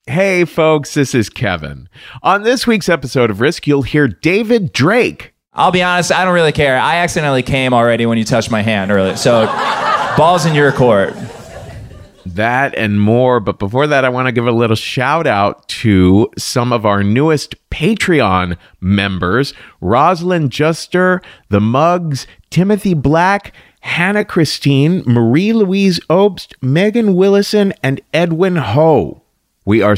Hey folks, this is Kevin. On this week's episode of Risk, you'll hear David Drake. I'll be honest, I don't really care. I accidentally came already when you touched my hand earlier. So, ball's in your court. That and more. But before that, I want to give a little shout out to some of our newest Patreon members: Rosalind Juster, The Mugs, Timothy Black, Hannah Christine, Marie-Louise Obst, Megan Willison, and Edwin Ho. We are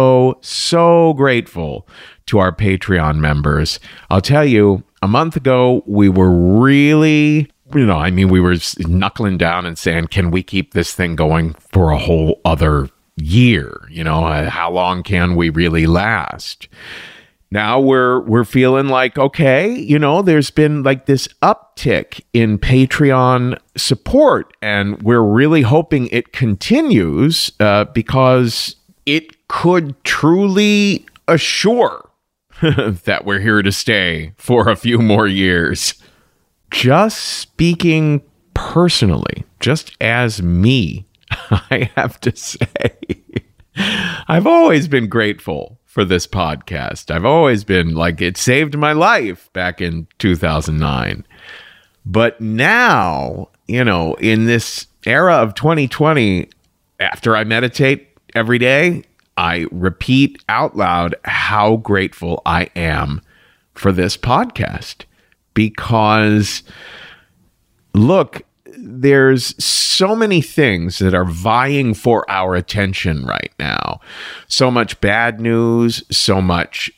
so grateful to our Patreon members. I'll tell you, a month ago, we were really, we were knuckling down and saying, can we keep this thing going for a whole other year? How long can we really last? Now we're feeling like, okay, there's been like this uptick in Patreon support, and we're really hoping it continues because it could truly assure that we're here to stay for a few more years. Just speaking personally, just as me, I have to say, I've always been grateful for this podcast. I've always been like, it saved my life back in 2009. But now, in this era of 2020, after I meditate every day, I repeat out loud how grateful I am for this podcast. Because, look, there's so many things that are vying for our attention right now. So much bad news, so much,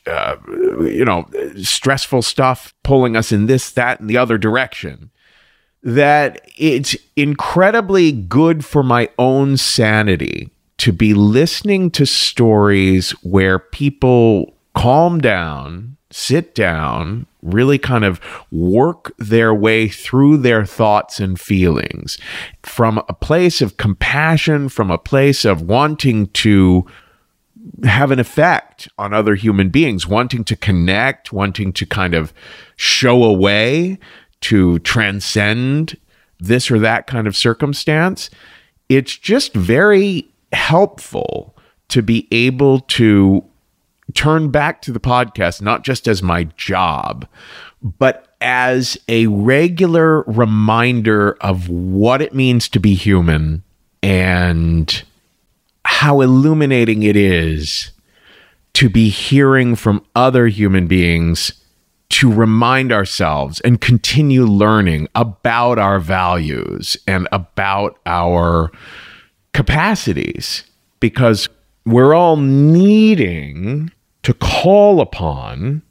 stressful stuff pulling us in this, that, and the other direction, that it's incredibly good for my own sanity to be listening to stories where people calm down, sit down, really kind of work their way through their thoughts and feelings from a place of compassion, from a place of wanting to have an effect on other human beings, wanting to connect, wanting to kind of show a way to transcend this or that kind of circumstance. It's just very helpful to be able to turn back to the podcast, not just as my job, but as a regular reminder of what it means to be human and how illuminating it is to be hearing from other human beings, to remind ourselves and continue learning about our values and about our capacities, because we're all needing to call upon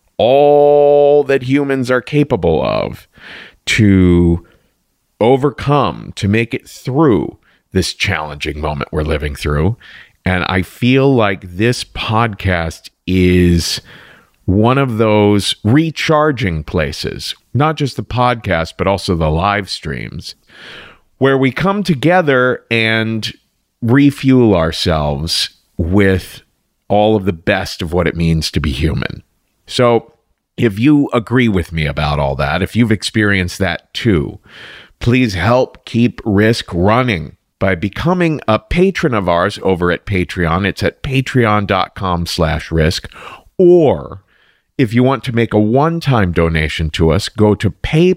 all that humans are capable of to overcome, to make it through this challenging moment we're living through. And I feel like this podcast is one of those recharging places, not just the podcast, but also the live streams, where we come together and refuel ourselves with all of the best of what it means to be human. So if you agree with me about all that, if you've experienced that too, please help keep Risk running by becoming a patron of ours over at Patreon. It's at patreon.com/risk. Or if you want to make a one-time donation to us, go to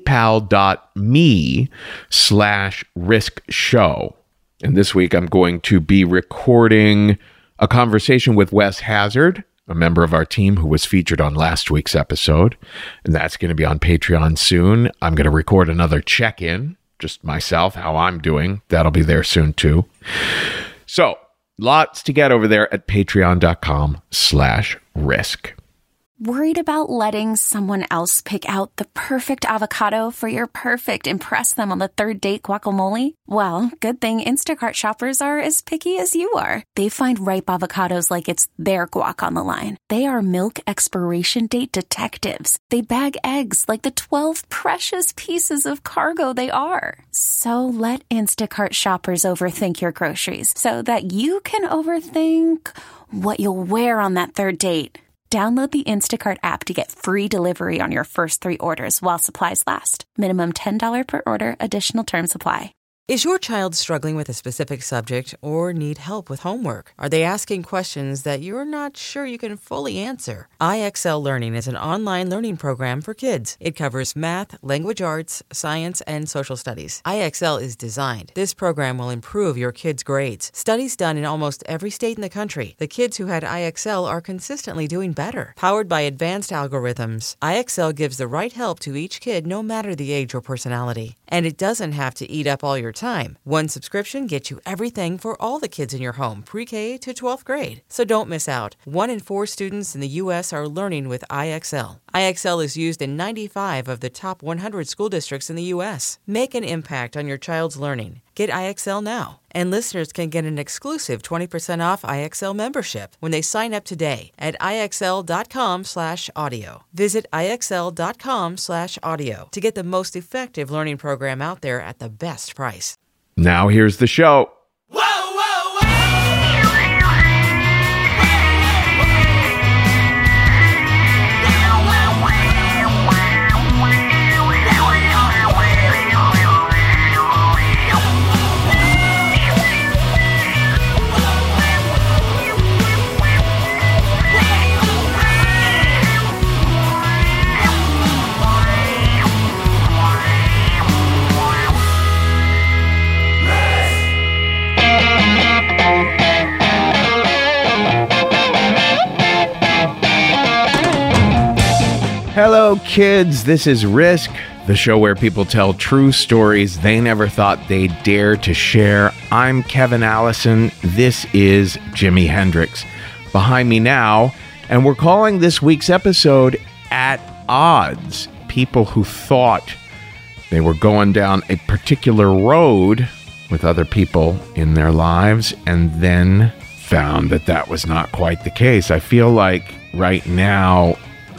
paypal.me/riskshow. And this week I'm going to be recording a conversation with Wes Hazard, a member of our team who was featured on last week's episode. And that's going to be on Patreon soon. I'm going to record another check-in, just myself, how I'm doing. That'll be there soon too. So lots to get over there at patreon.com/risk. Worried about letting someone else pick out the perfect avocado for your perfect impress them on the third date guacamole? Well, good thing Instacart shoppers are as picky as you are. They find ripe avocados like it's their guac on the line. They are milk expiration date detectives. They bag eggs like the 12 precious pieces of cargo they are. So let Instacart shoppers overthink your groceries so that you can overthink what you'll wear on that third date. Download the Instacart app to get free delivery on your first 3 orders while supplies last. Minimum $10 per order. Additional terms apply. Is your child struggling with a specific subject or need help with homework? Are they asking questions that you're not sure you can fully answer? IXL Learning is an online learning program for kids. It covers math, language arts, science, and social studies. IXL is designed. This program will improve your kids' grades. Studies done in almost every state in the country. The kids who had IXL are consistently doing better. Powered by advanced algorithms, IXL gives the right help to each kid no matter the age or personality. And it doesn't have to eat up all your time. One subscription gets you everything for all the kids in your home, pre-K to 12th grade. So don't miss out. 1 in 4 students in the U.S. are learning with IXL. IXL is used in 95 of the top 100 school districts in the U.S. Make an impact on your child's learning. Get IXL now. And listeners can get an exclusive 20% off IXL membership when they sign up today at IXL.com/audio. Visit IXL.com/audio to get the most effective learning program out there at the best price. Now here's the show. Hello, kids. This is Risk, the show where people tell true stories they never thought they'd dare to share. I'm Kevin Allison. This is Jimi Hendrix. Behind me now, and we're calling this week's episode At Odds. People who thought they were going down a particular road with other people in their lives and then found that that was not quite the case. I feel like right now,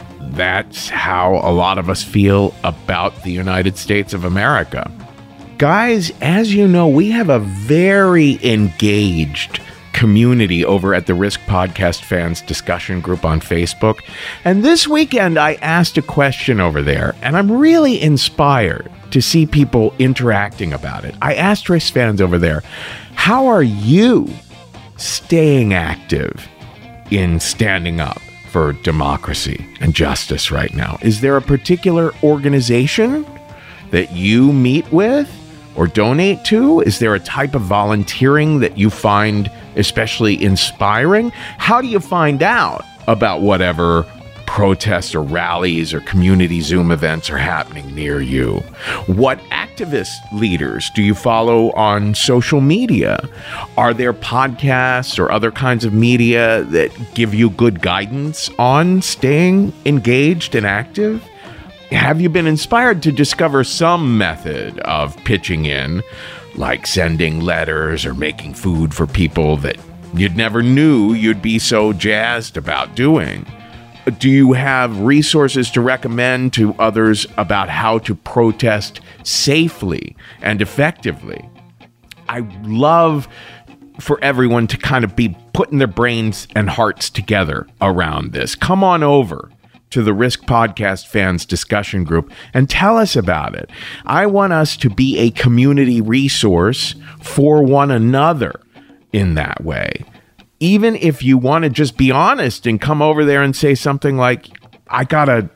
that's how a lot of us feel about the United States of America. Guys, as you know, we have a very engaged community over at the Risk Podcast Fans discussion group on Facebook. And this weekend, I asked a question over there, and I'm really inspired to see people interacting about it. I asked Risk fans over there, how are you staying active in standing up for democracy and justice right now? Is there a particular organization that you meet with or donate to? Is there a type of volunteering that you find especially inspiring? How do you find out about whatever protests or rallies or community Zoom events are happening near you? What activist leaders do you follow on social media? Are there podcasts or other kinds of media that give you good guidance on staying engaged and active? Have you been inspired to discover some method of pitching in, like sending letters or making food for people that you'd never knew you'd be so jazzed about doing? Do you have resources to recommend to others about how to protest safely and effectively? I love for everyone to kind of be putting their brains and hearts together around this. Come on over to the Risk Podcast Fans discussion group and tell us about it. I want us to be a community resource for one another in that way. Even if you want to just be honest and come over there and say something like, I gotta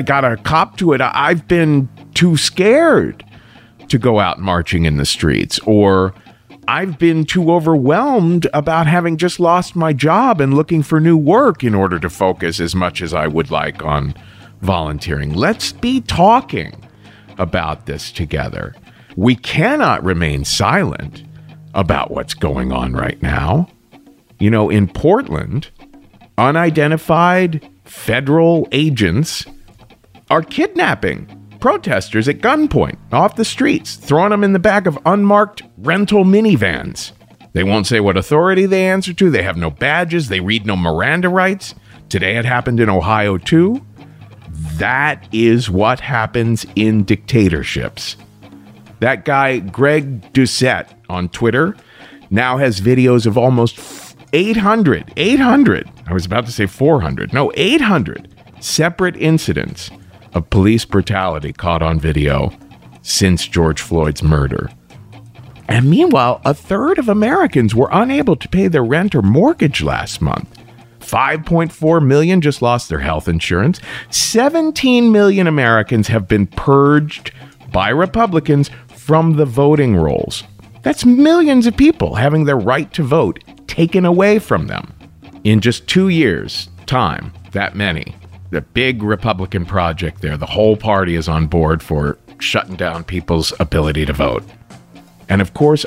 cop to it. I've been too scared to go out marching in the streets, or I've been too overwhelmed about having just lost my job and looking for new work in order to focus as much as I would like on volunteering. Let's be talking about this together. We cannot remain silent about what's going on right now. You know, in Portland, unidentified federal agents are kidnapping protesters at gunpoint off the streets, throwing them in the back of unmarked rental minivans. They won't say what authority they answer to. They have no badges. They read no Miranda rights. Today it happened in Ohio too. That is what happens in dictatorships. That guy, Greg Doucette on Twitter, now has videos of almost 800, I was about to say 400, no, 800 separate incidents of police brutality caught on video since George Floyd's murder. And meanwhile, a third of Americans were unable to pay their rent or mortgage last month. 5.4 million just lost their health insurance. 17 million Americans have been purged by Republicans from the voting rolls. That's millions of people having their right to vote taken away from them. In just 2 years' time, that many. The big Republican project there, the whole party is on board for shutting down people's ability to vote. And of course,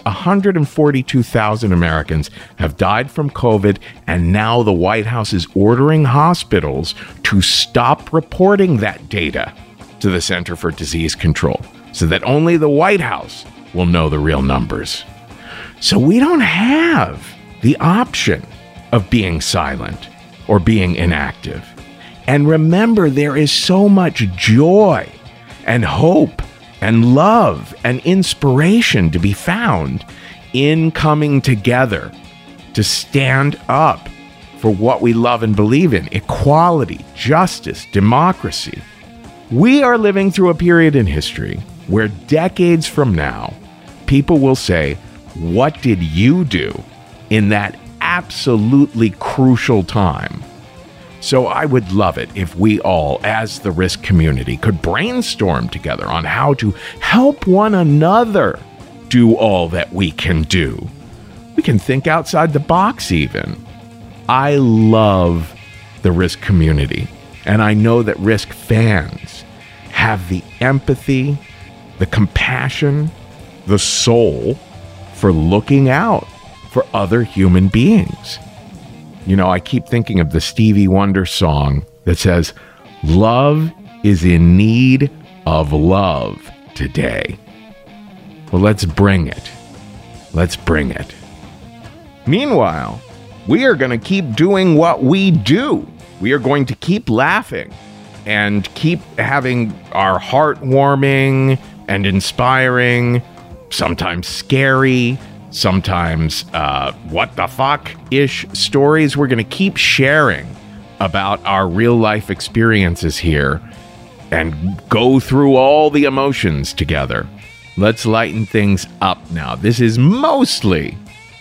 142,000 Americans have died from COVID, and now the White House is ordering hospitals to stop reporting that data to the Center for Disease Control so that only the White House will know the real numbers. So we don't have the option of being silent or being inactive. And remember, there is so much joy and hope and love and inspiration to be found in coming together to stand up for what we love and believe in: equality, justice, democracy. We are living through a period in history where decades from now, people will say, "What did you do in that absolutely crucial time?" So I would love it if we all, as the Risk community, could brainstorm together on how to help one another do all that we can do. We can think outside the box even. I love the Risk community, and I know that Risk fans have the empathy, the compassion, the soul for looking out for other human beings. You know, I keep thinking of the Stevie Wonder song that says, "Love is in need of love today." Well, let's bring it. Let's bring it. Meanwhile, we are going to keep doing what we do. We are going to keep laughing and keep having our heartwarming and inspiring, sometimes scary, sometimes what the fuck-ish stories. We're going to keep sharing about our real-life experiences here and go through all the emotions together. Let's lighten things up now. This is mostly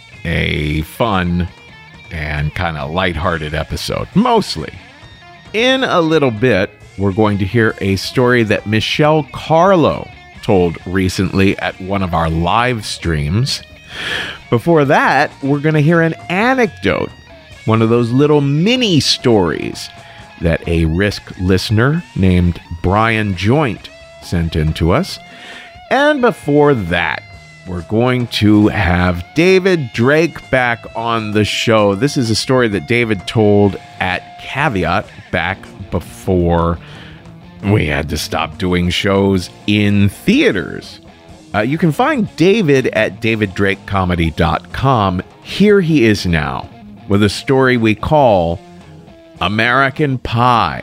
a fun and kind of lighthearted episode. Mostly. In a little bit, we're going to hear a story that Michelle Carlo told recently at one of our live streams. Before that, we're going to hear an anecdote, one of those little mini stories that a Risk listener named Brian Joint sent in to us. And before that, we're going to have David Drake back on the show. This is a story that David told at Caveat back before we had to stop doing shows in theaters. You can find David at daviddrakecomedy.com. Here he is now with a story we call American Pie.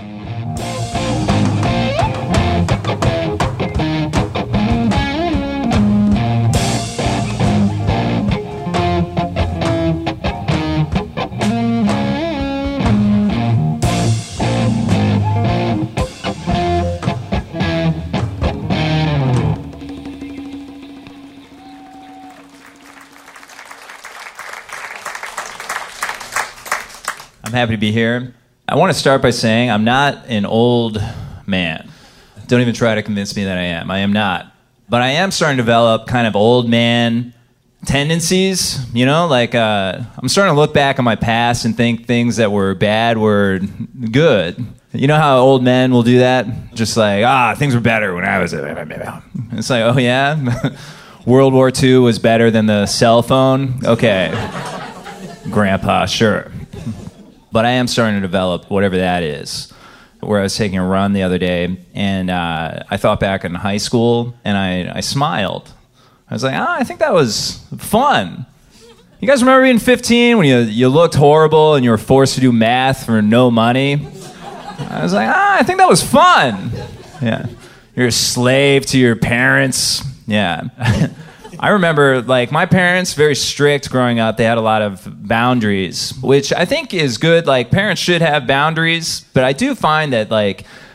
I'm happy to be here. I want to start by saying I'm not an old man. Don't even try to convince me that I am. I am not. But I am starting to develop kind of old man tendencies, you know? Like, I'm starting to look back on my past and think things that were bad were good. You know how old men will do that? Just like, things were better when I was... It's like, oh yeah? World War II was better than the cell phone? Okay. Grandpa, sure. But I am starting to develop whatever that is. Where I was taking a run the other day, and I thought back in high school, and I smiled. I was like, I think that was fun. You guys remember being 15 when you looked horrible and you were forced to do math for no money? I was like, I think that was fun. Yeah. You're a slave to your parents. Yeah. I remember, like, my parents, very strict growing up. They had a lot of boundaries, which I think is good. Like, parents should have boundaries, but I do find that, like,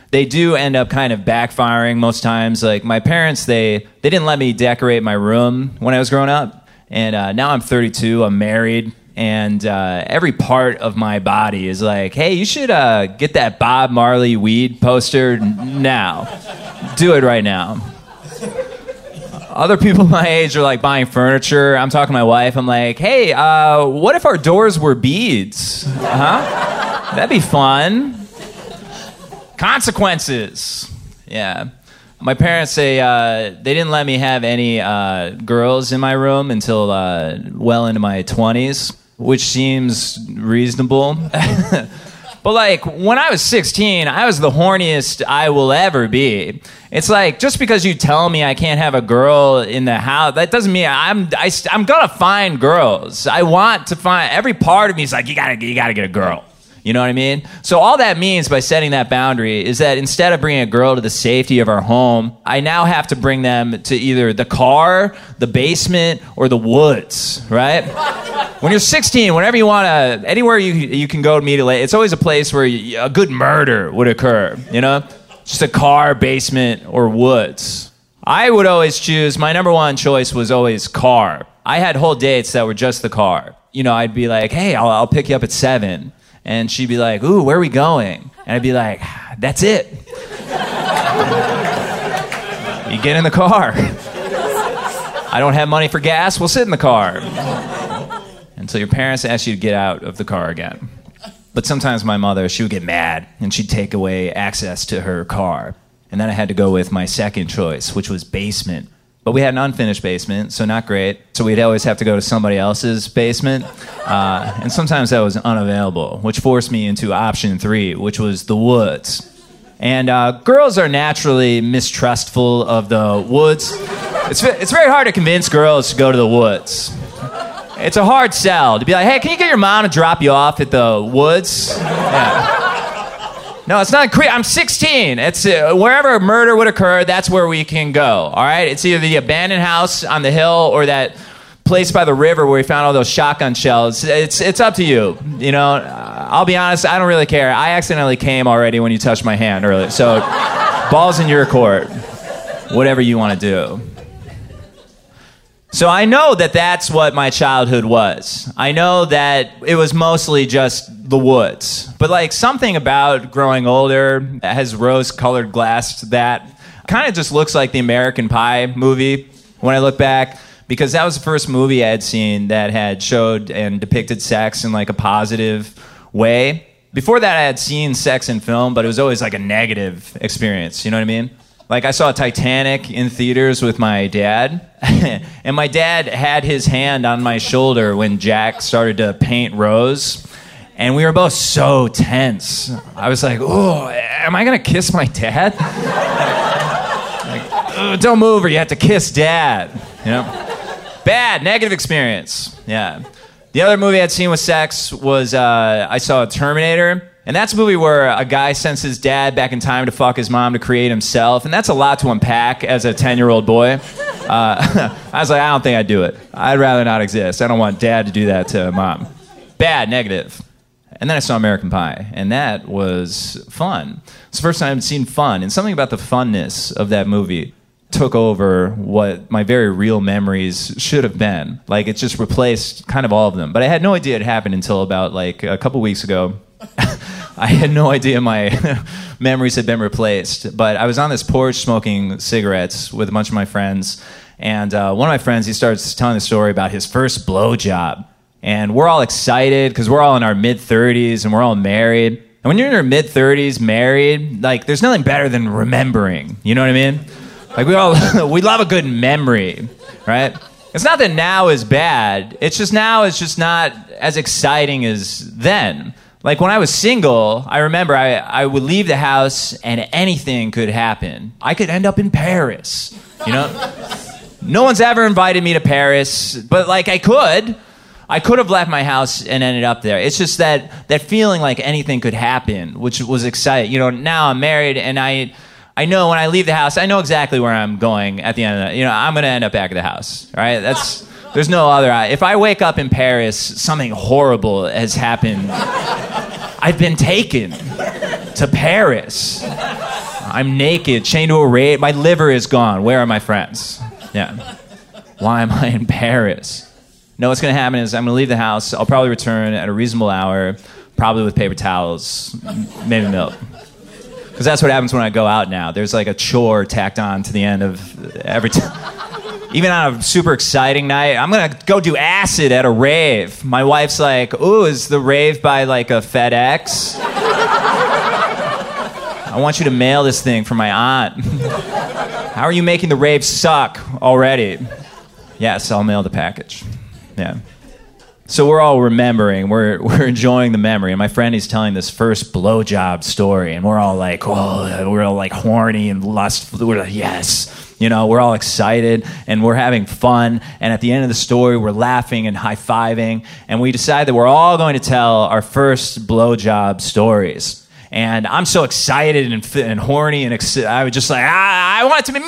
they do end up kind of backfiring most times. Like my parents, they didn't let me decorate my room when I was growing up. And now I'm 32, I'm married, and every part of my body is like, hey, you should get that Bob Marley weed poster now. Do it right now. Other people my age are like buying furniture. I'm talking to my wife. I'm like, hey, what if our doors were beads? Huh? That'd be fun. Consequences. Yeah. My parents say they didn't let me have any girls in my room until well into my 20s, which seems reasonable. But like when I was 16, I was the horniest I will ever be. It's like just because you tell me I can't have a girl in the house, that doesn't mean I'm gonna find girls. I want to find. Every part of me is like you gotta get a girl. You know what I mean? So all that means by setting that boundary is that instead of bringing a girl to the safety of our home, I now have to bring them to either the car, the basement, or the woods, right? When you're 16, whenever you want to, anywhere you can go to meet it's always a place where a good murder would occur, you know? Just a car, basement, or woods. I would always choose, my number one choice was always car. I had whole dates that were just the car. You know, I'd be like, hey, I'll pick you up at 7. And she'd be like, ooh, where are we going? And I'd be like, that's it. You get in the car. I don't have money for gas, we'll sit in the car. Until your parents ask you to get out of the car again. But sometimes my mother, she would get mad, and she'd take away access to her car. And then I had to go with my second choice, which was basement. But we had an unfinished basement, so not great. So we'd always have to go to somebody else's basement. And sometimes that was unavailable, which forced me into option 3, which was the woods. And girls are naturally mistrustful of the woods. It's very hard to convince girls to go to the woods. It's a hard sell to be like, hey, can you get your mom to drop you off at the woods? Yeah. No, it's not I'm 16. It's wherever a murder would occur, that's where we can go, all right? It's either the abandoned house on the hill or that place by the river where we found all those shotgun shells. It's up to you, you know? I'll be honest, I don't really care. I accidentally came already when you touched my hand earlier. So, ball's in your court. Whatever you want to do. So I know that that's what my childhood was. I know that it was mostly just the woods. But like something about growing older has rose-colored glass that kind of just looks like the American Pie movie when I look back, because that was the first movie I had seen that had showed and depicted sex in like a positive way. Before that I had seen sex in film, but it was always like a negative experience, you know what I mean? Like, I saw Titanic in theaters with my dad, and my dad had his hand on my shoulder when Jack started to paint Rose, and we were both so tense. I was like, oh, am I going to kiss my dad? Like, don't move or you have to kiss Dad, you know? Bad, negative experience, yeah. The other movie I'd seen with sex was I saw Terminator. And that's a movie where a guy sends his dad back in time to fuck his mom to create himself. And that's a lot to unpack as a 10-year-old boy. I was like, I don't think I'd do it. I'd rather not exist. I don't want dad to do that to mom. Bad, negative. And then I saw American Pie. And that was fun. It's the first time I'd seen fun. And something about the funness of that movie took over what my very real memories should have been. Like, it just replaced kind of all of them. But I had no idea it happened until about like a couple weeks ago. I had no idea my memories had been replaced, but I was on this porch smoking cigarettes with a bunch of my friends, and one of my friends, he starts telling the story about his first blowjob, and we're all excited because we're all in our mid-30s and we're all married. And when you're in your mid-30s married, like, there's nothing better than remembering, you know what I mean? Like, we love a good memory, right? It's not that now is bad, it's just now is just not as exciting as then. Like, when I was single, I remember I would leave the house and anything could happen. I could end up in Paris, you know? No one's ever invited me to Paris, but, like, I could. I could have left my house and ended up there. It's just that feeling like anything could happen, which was exciting. You know, now I'm married, and I know when I leave the house, I know exactly where I'm going at the end of the, you know, I'm going to end up back at the house, right? There's no other. If I wake up in Paris, something horrible has happened. I've been taken to Paris. I'm naked, chained to a rave. My liver is gone. Where are my friends? Yeah. Why am I in Paris? No, what's going to happen is I'm going to leave the house. I'll probably return at a reasonable hour, probably with paper towels, maybe milk. Because that's what happens when I go out now. There's like a chore tacked on to the end of every time. Even on a super exciting night, I'm going to go do acid at a rave. My wife's like, ooh, is the rave by like a FedEx? I want you to mail this thing for my aunt. How are you making the rave suck already? Yes, I'll mail the package. Yeah. So we're all remembering, we're enjoying the memory, and my friend, he's telling this first blowjob story, and we're all like, oh, we're all like horny and lustful. We're like, yes, you know, we're all excited, and we're having fun, and at the end of the story, we're laughing and high-fiving, and we decide that we're all going to tell our first blowjob stories. And I'm so excited and horny, and I was just like, I want it to be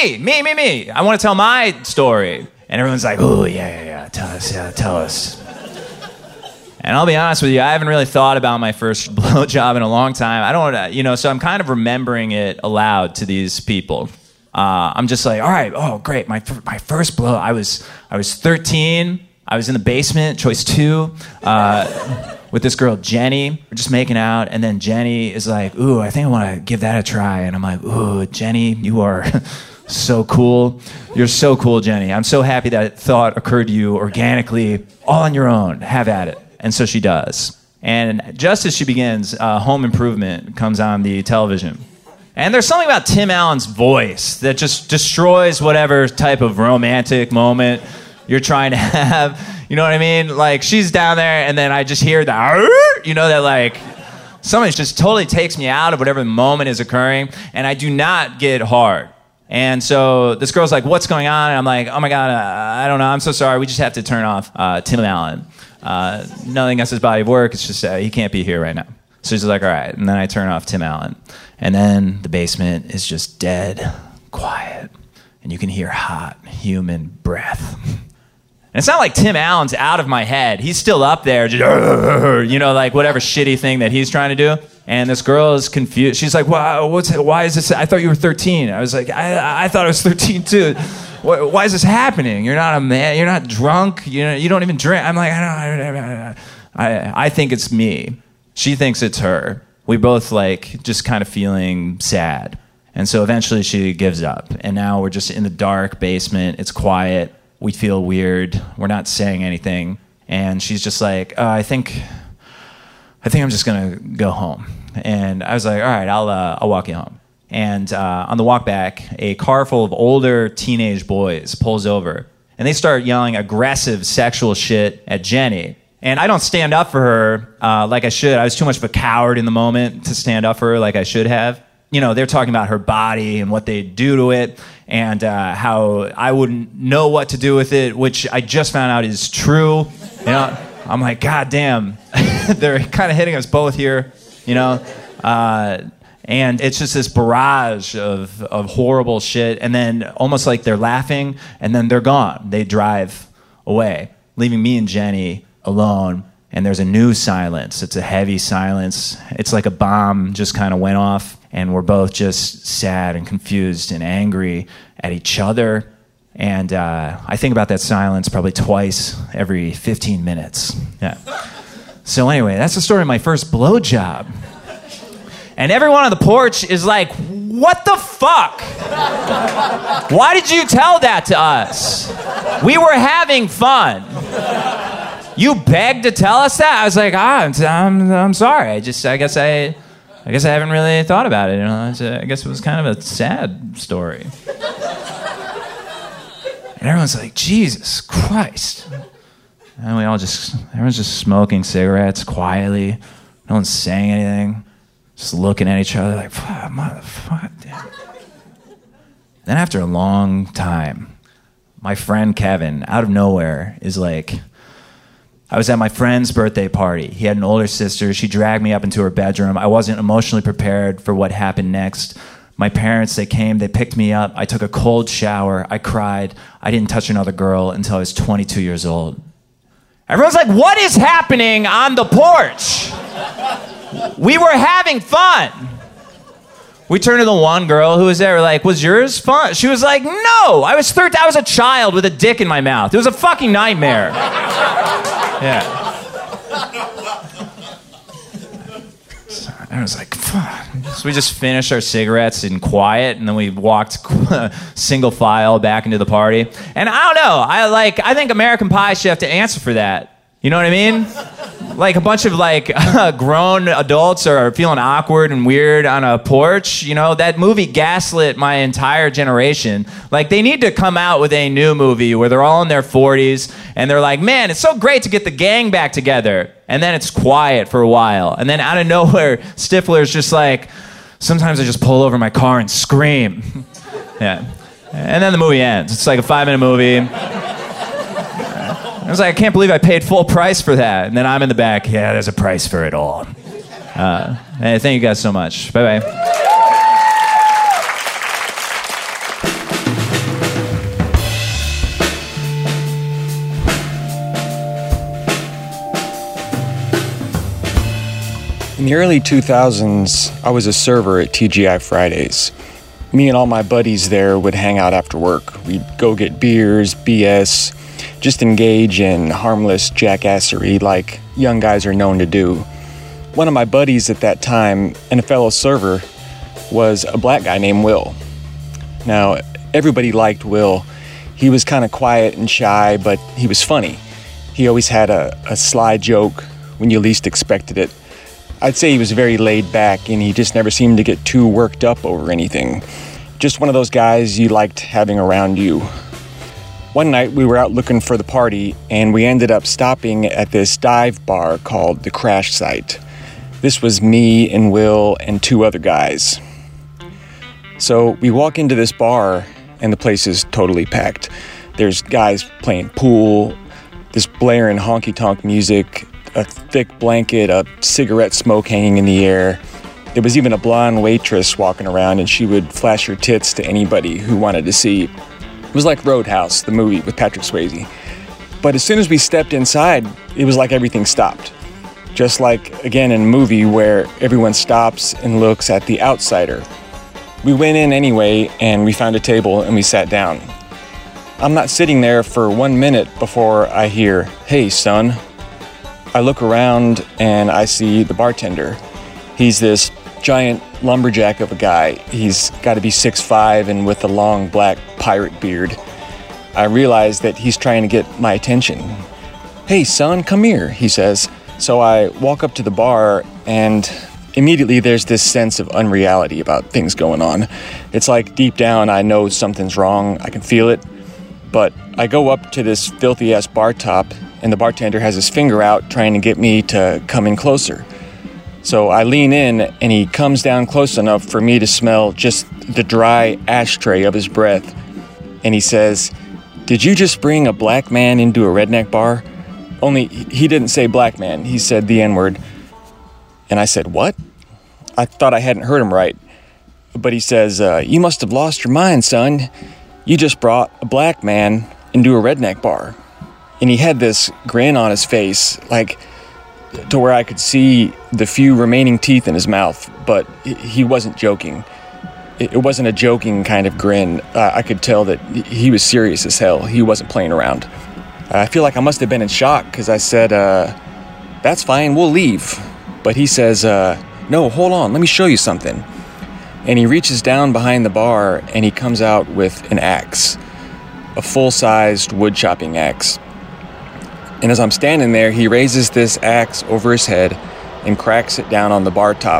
me. I want to tell my story. And everyone's like, oh, yeah, tell us. And I'll be honest with you, I haven't really thought about my first blowjob in a long time. I don't, so I'm kind of remembering it aloud to these people. I'm just like, all right, oh, great, my first blow. I was 13. I was in the basement, choice 2, with this girl, Jenny. We're just making out, and then Jenny is like, ooh, I think I want to give that a try. And I'm like, ooh, Jenny, you are so cool. You're so cool, Jenny. I'm so happy that thought occurred to you organically, all on your own. Have at it. And so she does. And just as she begins, Home Improvement comes on the television. And there's something about Tim Allen's voice that just destroys whatever type of romantic moment you're trying to have. You know what I mean? Like, she's down there, and then I just hear that, you know, that like, something just totally takes me out of whatever moment is occurring, and I do not get hard. And so this girl's like, what's going on? And I'm like, oh my God, I don't know. I'm so sorry. We just have to turn off Tim Allen. Nothing against his body of work. It's just he can't be here right now. So she's like, all right. And then I turn off Tim Allen. And then the basement is just dead quiet. And you can hear hot human breath. And it's not like Tim Allen's out of my head. He's still up there, just, you know, like whatever shitty thing that he's trying to do. And this girl is confused. She's like, wow, why is this? I thought you were 13. I was like, I thought I was 13 too. Why is this happening? You're not a man. You're not drunk. You don't even drink. I'm like, I think it's me. She thinks it's her. We both like just kind of feeling sad. And so eventually she gives up. And now we're just in the dark basement. It's quiet. We feel weird. We're not saying anything. And she's just like, I think I'm just gonna go home. And I was like, all right, I'll walk you home. And on the walk back, a car full of older teenage boys pulls over, and they start yelling aggressive sexual shit at Jenny. And I don't stand up for her like I should. I was too much of a coward in the moment to stand up for her like I should have. You know, they're talking about her body and what they do to it, and how I wouldn't know what to do with it, which I just found out is true. You know, I'm like, God damn, they're kind of hitting us both here, you know? And it's just this barrage of horrible shit, and then almost like they're laughing, and then they're gone. They drive away, leaving me and Jenny alone, and there's a new silence. It's a heavy silence. It's like a bomb just kind of went off, and we're both just sad and confused and angry at each other. And I think about that silence probably twice every 15 minutes. Yeah. So anyway, that's the story of my first blowjob. And everyone on the porch is like, what the fuck? Why did you tell that to us? We were having fun. You begged to tell us that? I was like, I'm sorry. I guess I haven't really thought about it. You know, I guess it was kind of a sad story. And everyone's like, Jesus Christ. And everyone's just smoking cigarettes quietly. No one's saying anything. Just looking at each other like, motherfucker. Then after a long time, my friend Kevin, out of nowhere, is like, I was at my friend's birthday party. He had an older sister. She dragged me up into her bedroom. I wasn't emotionally prepared for what happened next. My parents, they came, they picked me up. I took a cold shower. I cried. I didn't touch another girl until I was 22 years old. Everyone's like, what is happening on the porch? We were having fun. We turned to the one girl who was there, like, was yours fun? She was like, no, I was 13. I was a child with a dick in my mouth. It was a fucking nightmare. Yeah. I was like, fuck. So we just finished our cigarettes in quiet, and then we walked single file back into the party. And I don't know. I think American Pie should have to answer for that. You know what I mean? Like a bunch of like grown adults are feeling awkward and weird on a porch. You know, that movie gaslit my entire generation. Like they need to come out with a new movie where they're all in their 40s and they're like, man, it's so great to get the gang back together. And then it's quiet for a while. And then out of nowhere, Stifler's just like, sometimes I just pull over my car and scream. Yeah. And then the movie ends. It's like a 5-minute movie. I was like, I can't believe I paid full price for that. And then I'm in the back. Yeah, there's a price for it all. Hey, thank you guys so much. Bye-bye. In the early 2000s, I was a server at TGI Fridays. Me and all my buddies there would hang out after work. We'd go get beers, BS, just engage in harmless jackassery like young guys are known to do. One of my buddies at that time, and a fellow server, was a black guy named Will. Now, everybody liked Will. He was kind of quiet and shy, but he was funny. He always had a sly joke when you least expected it. I'd say he was very laid back, and he just never seemed to get too worked up over anything. Just one of those guys you liked having around you. One night we were out looking for the party, and we ended up stopping at this dive bar called The Crash Site. This was me and Will and 2 other guys. So we walk into this bar, and the place is totally packed. There's guys playing pool, this blaring honky-tonk music, a thick blanket, a cigarette smoke hanging in the air. There was even a blonde waitress walking around, and she would flash her tits to anybody who wanted to see. It was like Roadhouse, the movie with Patrick Swayze. But as soon as we stepped inside, it was like everything stopped. Just like, again, in a movie where everyone stops and looks at the outsider. We went in anyway, and we found a table, and we sat down. I'm not sitting there for 1 minute before I hear, "Hey, son." I look around, and I see the bartender. He's this giant lumberjack of a guy. He's got to be 6'5" and with a long black pirate beard. I realize that he's trying to get my attention. "Hey, son, come here," he says. So I walk up to the bar, and immediately there's this sense of unreality about things going on. It's like deep down I know something's wrong. I can feel it. But I go up to this filthy-ass bar top, and the bartender has his finger out trying to get me to come in closer. So I lean in, and he comes down close enough for me to smell just the dry ashtray of his breath. And he says, "Did you just bring a black man into a redneck bar?" Only he didn't say black man, he said the N-word. And I said, "What?" I thought I hadn't heard him right. But he says, "You must have lost your mind, son. You just brought a black man into a redneck bar." And he had this grin on his face, like to where I could see the few remaining teeth in his mouth, but he wasn't joking. It wasn't a joking kind of grin. I could tell that he was serious as hell. He wasn't playing around. I feel like I must have been in shock because I said, "That's fine, we'll leave." But he says, "No, hold on, let me show you something." And he reaches down behind the bar and he comes out with an axe, a full-sized wood chopping axe. And as I'm standing there, he raises this axe over his head and cracks it down on the bar top.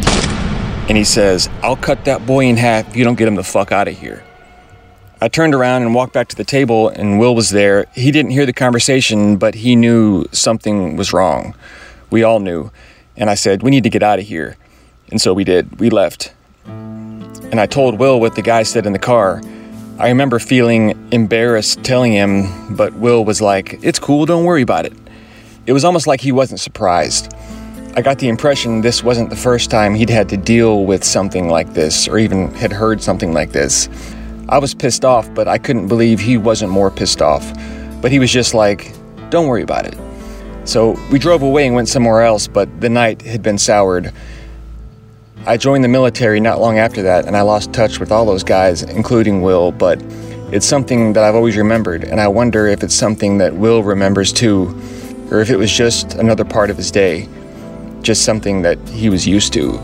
And he says, "I'll cut that boy in half if you don't get him the fuck out of here." I turned around and walked back to the table, and Will was there. He didn't hear the conversation, but he knew something was wrong. We all knew. And I said, "We need to get out of here." And so we did. We left. And I told Will what the guy said in the car. I remember feeling embarrassed telling him, but Will was like, "It's cool, don't worry about it." It was almost like he wasn't surprised. I got the impression this wasn't the first time he'd had to deal with something like this, or even had heard something like this. I was pissed off, but I couldn't believe he wasn't more pissed off. But he was just like, "Don't worry about it." So we drove away and went somewhere else, but the night had been soured. I joined the military not long after that, and I lost touch with all those guys, including Will, but it's something that I've always remembered, and I wonder if it's something that Will remembers too, or if it was just another part of his day, just something that he was used to.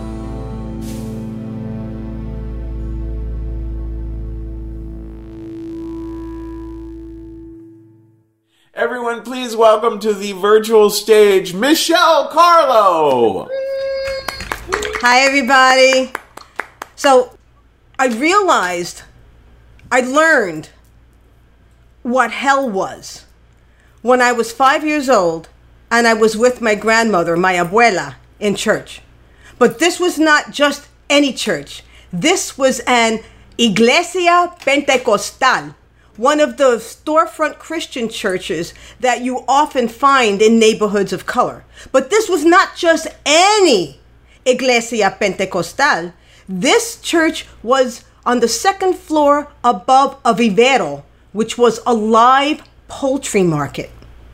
Everyone, please welcome to the virtual stage, Michelle Carlo. Hi, everybody. So, I learned what hell was when I was 5 years old and I was with my grandmother, my abuela, in church. But this was not just any church. This was an Iglesia Pentecostal, one of the storefront Christian churches that you often find in neighborhoods of color. But this was not just any Iglesia Pentecostal. This church was on the second floor above a vivero, which was a live poultry market.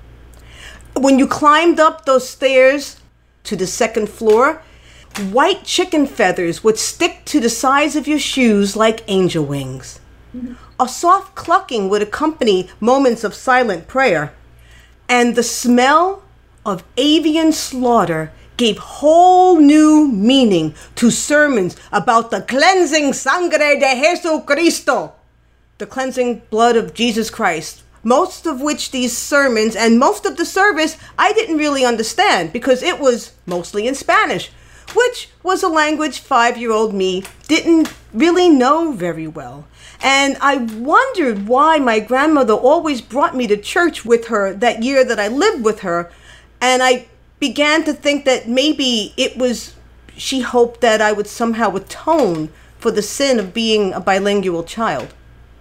When you climbed up those stairs to the second floor, white chicken feathers would stick to the sides of your shoes like angel wings. A soft clucking would accompany moments of silent prayer, and the smell of avian slaughter gave whole new meaning to sermons about the cleansing sangre de Jesucristo, the cleansing blood of Jesus Christ. Most of which these sermons and most of the service I didn't really understand because it was mostly in Spanish, which was a language 5-year-old me didn't really know very well. And I wondered why my grandmother always brought me to church with her that year that I lived with her. And I began to think that maybe it was, she hoped that I would somehow atone for the sin of being a bilingual child.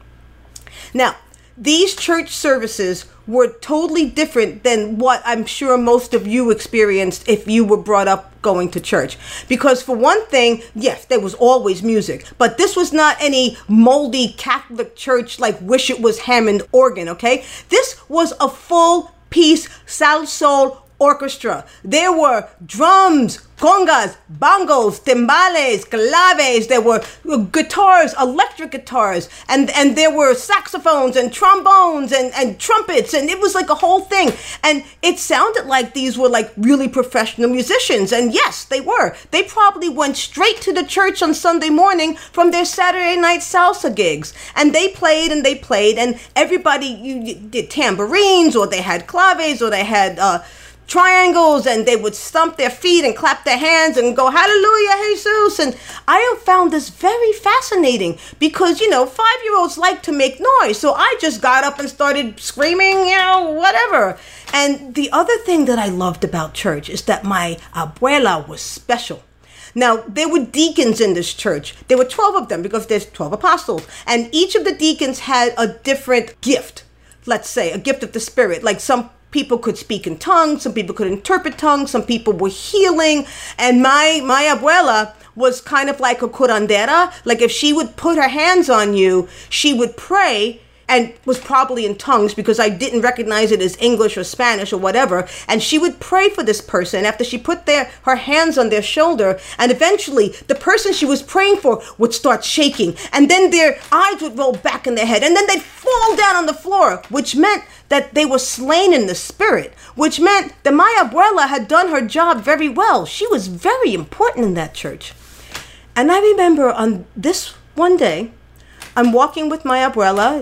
Now, these church services were totally different than what I'm sure most of you experienced if you were brought up going to church. Because for one thing, yes, there was always music, but this was not any moldy Catholic church like Wish It Was Hammond organ, okay? This was a full-piece salsoul orchestra. There were drums, congas, bongos, timbales, claves. There were guitars, electric guitars, and there were saxophones and trombones and trumpets, and it was like a whole thing. And it sounded like these were like really professional musicians, and yes, they were. They probably went straight to the church on Sunday morning from their Saturday night salsa gigs, and they played, and everybody you did tambourines, or they had claves, or they had triangles, and they would stomp their feet and clap their hands and go, hallelujah, Jesus. And I found this very fascinating because, 5-year-olds like to make noise. So I just got up and started screaming, whatever. And the other thing that I loved about church is that my abuela was special. Now, there were deacons in this church. There were 12 of them because there's 12 apostles. And each of the deacons had a different gift. Let's say a gift of the Spirit. Like some people could speak in tongues, some people could interpret tongues, some people were healing. And my abuela was kind of like a curandera. Like if she would put her hands on you, she would pray, and was probably in tongues because I didn't recognize it as English or Spanish or whatever. And she would pray for this person after she put her hands on their shoulder. And eventually the person she was praying for would start shaking. And then their eyes would roll back in their head. And then they'd fall down on the floor, which meant that they were slain in the spirit, which meant that my abuela had done her job very well. She was very important in that church. And I remember on this one day, I'm walking with my abuela,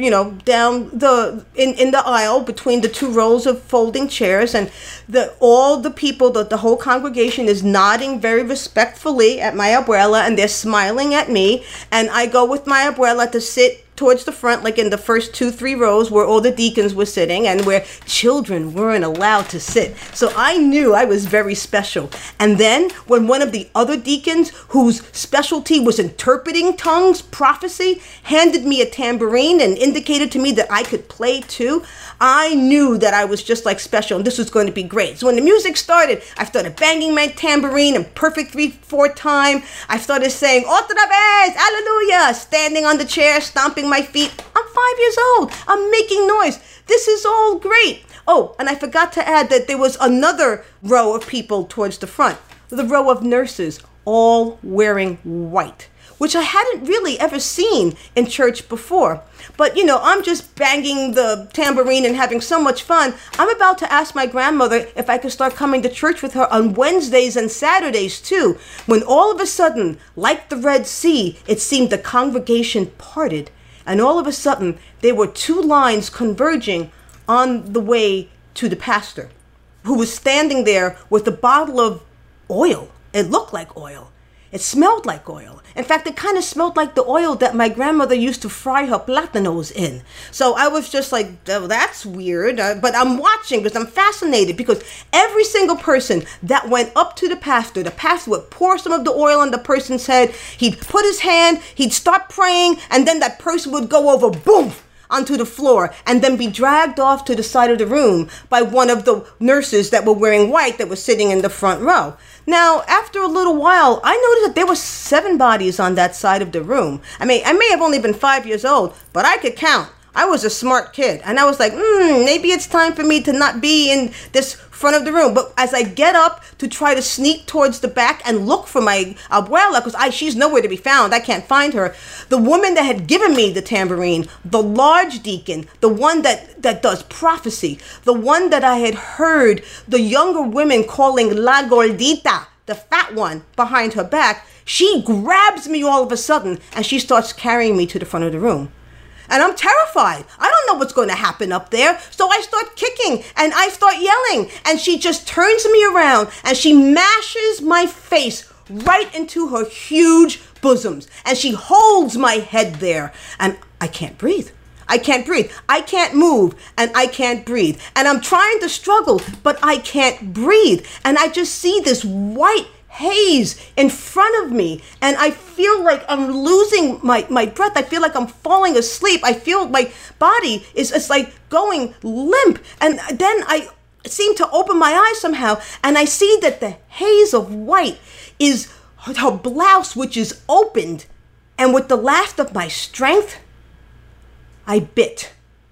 down in the aisle between the two rows of folding chairs, and all the people, the whole congregation is nodding very respectfully at my abuela, and they're smiling at me. And I go with my abuela to sit towards the front, like in the first 2-3 rows where all the deacons were sitting and where children weren't allowed to sit. So I knew I was very special. And then when one of the other deacons, whose specialty was interpreting tongues, prophecy, handed me a tambourine and indicated to me that I could play too, I knew that I was just like special and this was going to be great. So when the music started, I started banging my tambourine in perfect 3/4 time. I started saying, otra vez, hallelujah, standing on the chair, stomping my feet. I'm 5 years old. I'm making noise. This is all great. Oh, and I forgot to add that there was another row of people towards the front, the row of nurses, all wearing white, which I hadn't really ever seen in church before. But, I'm just banging the tambourine and having so much fun. I'm about to ask my grandmother if I could start coming to church with her on Wednesdays and Saturdays, too, when all of a sudden, like the Red Sea, it seemed the congregation parted. And all of a sudden, there were two lines converging on the way to the pastor, who was standing there with a bottle of oil. It looked like oil. It smelled like oil. In fact, it kind of smelled like the oil that my grandmother used to fry her plátanos in. So I was just like, oh, that's weird. But I'm watching because I'm fascinated, because every single person that went up to the pastor would pour some of the oil on the person's head. He'd put his hand, he'd start praying, and then that person would go over, boom, onto the floor, and then be dragged off to the side of the room by one of the nurses that were wearing white that was sitting in the front row. Now, after a little while, I noticed that there were 7 bodies on that side of the room. I mean, I may have only been 5 years old, but I could count. I was a smart kid, and I was like, maybe it's time for me to not be in this front of the room. But as I get up to try to sneak towards the back and look for my abuela, because she's nowhere to be found, I can't find her, the woman that had given me the tambourine, the large deacon, the one that does prophecy, the one that I had heard the younger women calling La Gordita, the fat one, behind her back, she grabs me all of a sudden, and she starts carrying me to the front of the room. And I'm terrified. I don't know what's going to happen up there. So I start kicking and I start yelling. And she just turns me around and she mashes my face right into her huge bosoms. And she holds my head there. And I can't breathe. I can't breathe. I can't move and I can't breathe. And I'm trying to struggle, but I can't breathe. And I just see this white haze in front of me, and I feel like I'm losing my breath. I feel like I'm falling asleep. I feel my body is like going limp, and then I seem to open my eyes somehow, and I see that the haze of white is her blouse, which is opened, and with the last of my strength, I bit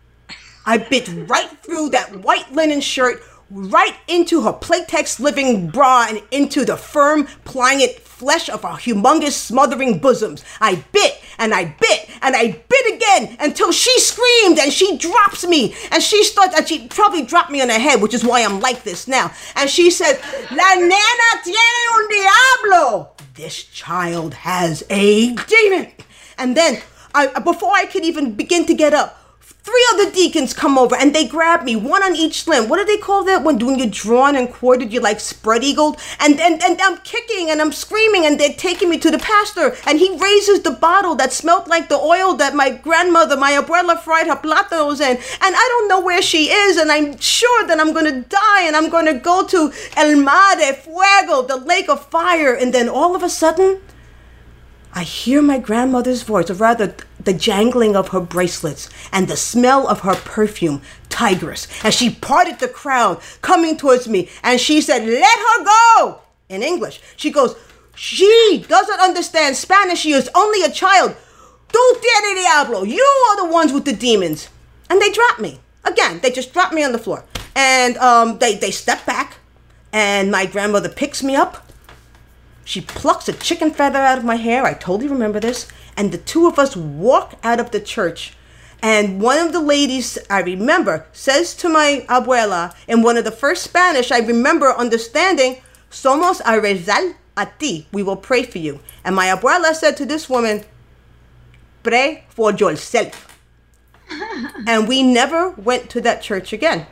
right through that white linen shirt, right into her Playtex living bra and into the firm, pliant flesh of her humongous, smothering bosoms. I bit and I bit and I bit again until she screamed and she drops me and she probably dropped me on the head, which is why I'm like this now. And she said, "La nena tiene un diablo." This child has a demon. And then, before I could even begin to get up, 3 other deacons come over and they grab me, one on each limb. What do they call that when you're drawn and quartered, you're like spread-eagled? And I'm kicking and I'm screaming and they're taking me to the pastor. And he raises the bottle that smelled like the oil that my grandmother, my abuela, fried her plátanos in. And I don't know where she is, and I'm sure that I'm going to die and I'm going to go to El Mar de Fuego, the lake of fire. And then all of a sudden, I hear my grandmother's voice, or rather the jangling of her bracelets and the smell of her perfume, Tigress. And she parted the crowd coming towards me and she said, "Let her go!" In English. She goes, "She doesn't understand Spanish. She is only a child. Tú tienes diablo. You are the ones with the demons." And they dropped me. Again, they just dropped me on the floor. And they step back and my grandmother picks me up. She plucks a chicken feather out of my hair. I totally remember this. And the 2 of us walk out of the church. And one of the ladies, I remember, says to my abuela in one of the first Spanish I remember understanding, "Somos a rezar a ti. We will pray for you." And my abuela said to this woman, "Pray for yourself." And we never went to that church again.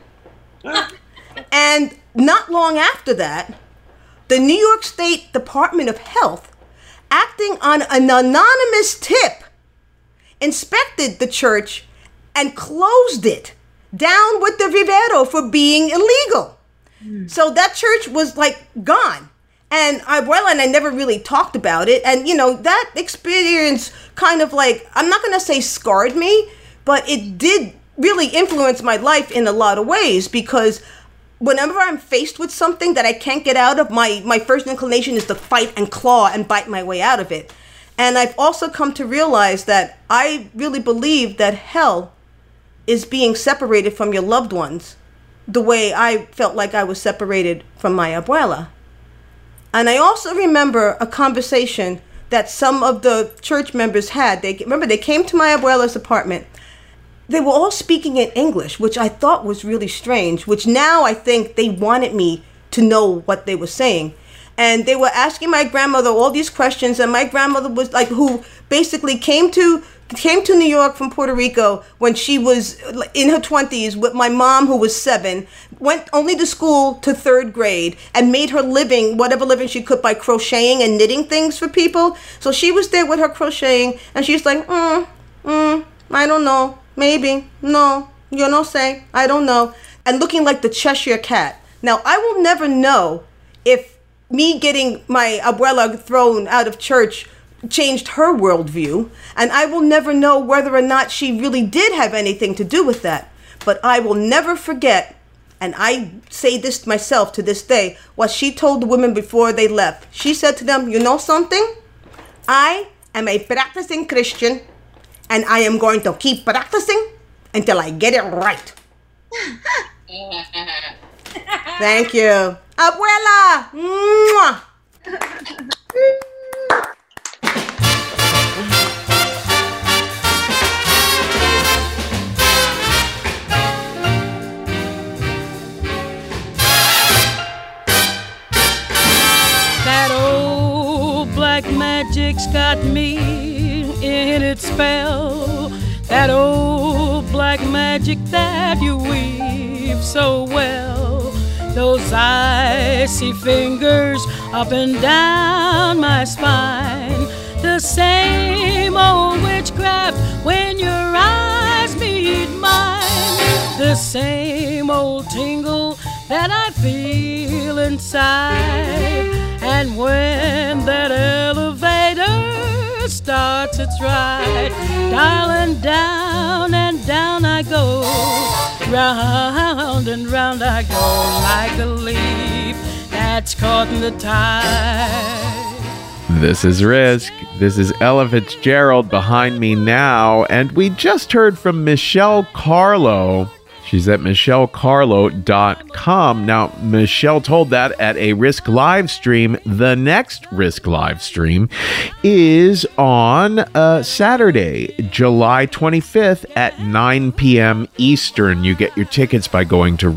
And not long after that, the New York State Department of Health, acting on an anonymous tip, inspected the church and closed it down with the vivero for being illegal. So that church was like gone. And abuela and I never really talked about it. And, that experience kind of like, I'm not going to say scarred me, but it did really influence my life in a lot of ways, because whenever I'm faced with something that I can't get out of, my first inclination is to fight and claw and bite my way out of it. And I've also come to realize that I really believe that hell is being separated from your loved ones the way I felt like I was separated from my abuela. And I also remember a conversation that some of the church members had. They came to my abuela's apartment. They were all speaking in English, which I thought was really strange, which now I think they wanted me to know what they were saying. And they were asking my grandmother all these questions, and my grandmother was like, who basically came to New York from Puerto Rico when she was in her 20s with my mom, who was 7, went only to school to 3rd grade, and made her living, whatever living she could, by crocheting and knitting things for people. So she was there with her crocheting, and she's like, I don't know, maybe, no, you no sé, I don't know, and looking like the Cheshire Cat. Now, I will never know if me getting my abuela thrown out of church changed her worldview, and I will never know whether or not she really did have anything to do with that. But I will never forget, and I say this myself to this day, what she told the women before they left. She said to them, you know something? I am a practicing Christian, and I am going to keep practicing until I get it right. Thank you. Abuela! Mwah! That old black magic's got me in its spell. That old black magic that you weave so well. Those icy fingers up and down my spine. The same old witchcraft when your eyes meet mine. The same old tingle that I feel inside. And when that elevator starts its ride, darling, down and down I go. Round and round I go like a leaf that's caught in the tide. This is Risk. This is Ella Fitzgerald behind me now, and we just heard from Michelle Carlo. She's at michellecarlo.com. Now, Michelle told that at a Risk live stream. The next Risk live stream is on Saturday, July 25th at 9 p.m. Eastern. You get your tickets by going to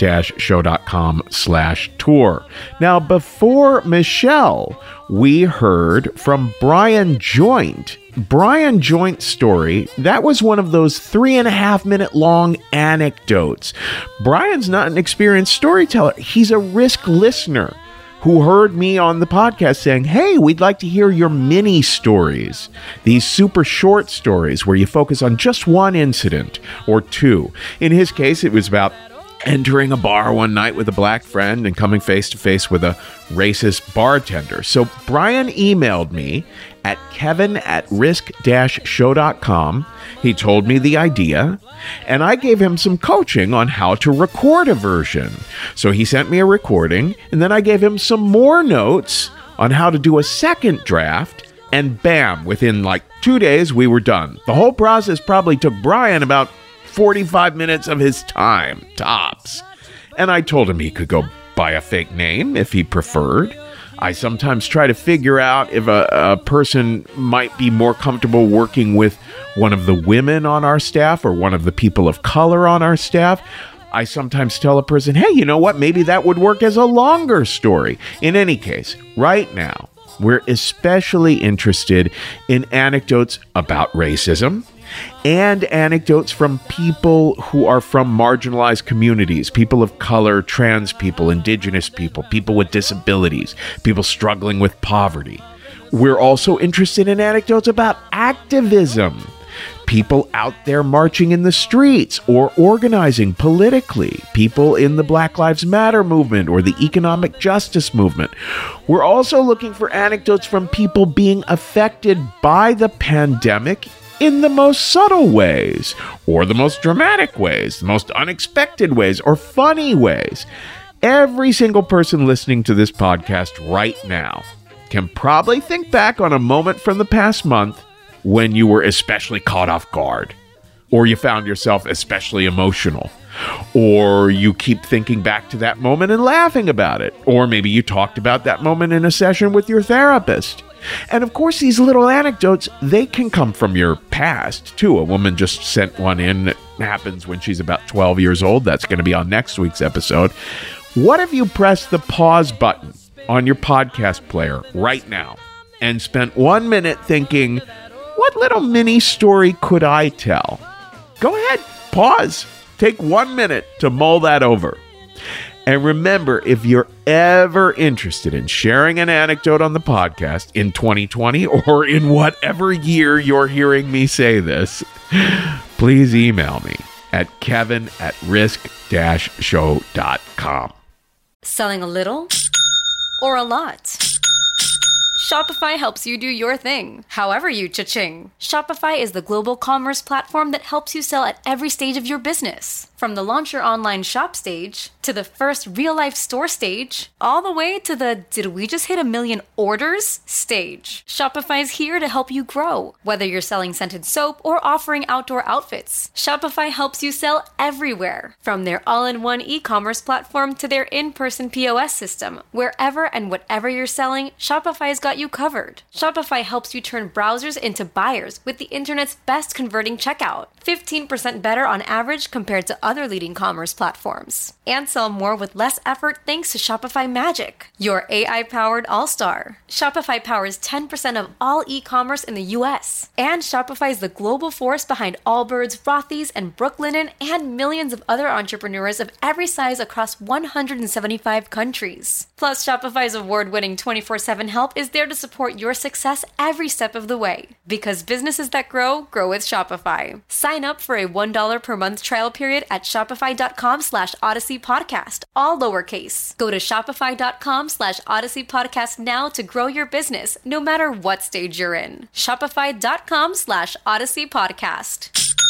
risk-show.com/tour. Now, before Michelle, we heard from Brian Joint. Brian Joint's story, that was one of those 3.5 minute long anecdotes. Brian's not an experienced storyteller. He's a Risk listener who heard me on the podcast saying, hey, we'd like to hear your mini stories, these super short stories where you focus on just one incident or two. In his case, it was about entering a bar one night with a black friend and coming face to face with a racist bartender. So Brian emailed me at kevin@risk-show.com. He told me the idea, and I gave him some coaching on how to record a version. So he sent me a recording, and then I gave him some more notes on how to do a second draft, and bam, within like 2 days, we were done. The whole process probably took Brian about 45 minutes of his time, tops. And I told him he could go buy a fake name if he preferred. I sometimes try to figure out if a person might be more comfortable working with one of the women on our staff or one of the people of color on our staff. I sometimes tell a person, hey, you know what? Maybe that would work as a longer story. In any case, right now, we're especially interested in anecdotes about racism and anecdotes from people who are from marginalized communities, people of color, trans people, indigenous people, people with disabilities, people struggling with poverty. We're also interested in anecdotes about activism, people out there marching in the streets or organizing politically, people in the Black Lives Matter movement or the economic justice movement. We're also looking for anecdotes from people being affected by the pandemic in the most subtle ways, or the most dramatic ways, the most unexpected ways, or funny ways. Every single person listening to this podcast right now can probably think back on a moment from the past month when you were especially caught off guard, or you found yourself especially emotional. Or you keep thinking back to that moment and laughing about it. Or maybe you talked about that moment in a session with your therapist. And of course, these little anecdotes, they can come from your past, too. A woman just sent one in. It happens when she's about 12 years old. That's going to be on next week's episode. What if you press the pause button on your podcast player right now and spent 1 minute thinking, what little mini story could I tell? Go ahead, pause. Take 1 minute to mull that over. And remember, if you're ever interested in sharing an anecdote on the podcast in 2020 or in whatever year you're hearing me say this, please email me at kevin@risk-show.com. Selling a little or a lot? Shopify helps you do your thing, however you cha-ching. Shopify is the global commerce platform that helps you sell at every stage of your business. From the launch your online shop stage, to the first real-life store stage, all the way to the did we just hit 1 million orders stage. Shopify is here to help you grow. Whether you're selling scented soap or offering outdoor outfits, Shopify helps you sell everywhere. From their all-in-one e-commerce platform to their in-person POS system, wherever and whatever you're selling, Shopify's got you covered. Shopify helps you turn browsers into buyers with the internet's best converting checkout. 15% better on average compared to other leading commerce platforms. And sell more with less effort thanks to Shopify Magic, your AI-powered all-star. Shopify powers 10% of all e-commerce in the US. And Shopify is the global force behind Allbirds, Rothy's, and Brooklinen, and millions of other entrepreneurs of every size across 175 countries. Plus, Shopify's award-winning 24/7 help is there to support your success every step of the way. Because businesses that grow, grow with Shopify. Sign up for a $1 per month trial period at shopify.com/Odyssey Podcast, all lowercase. Go to shopify.com/Odyssey Podcast now to grow your business, no matter what stage you're in. Shopify.com/Odyssey Podcast.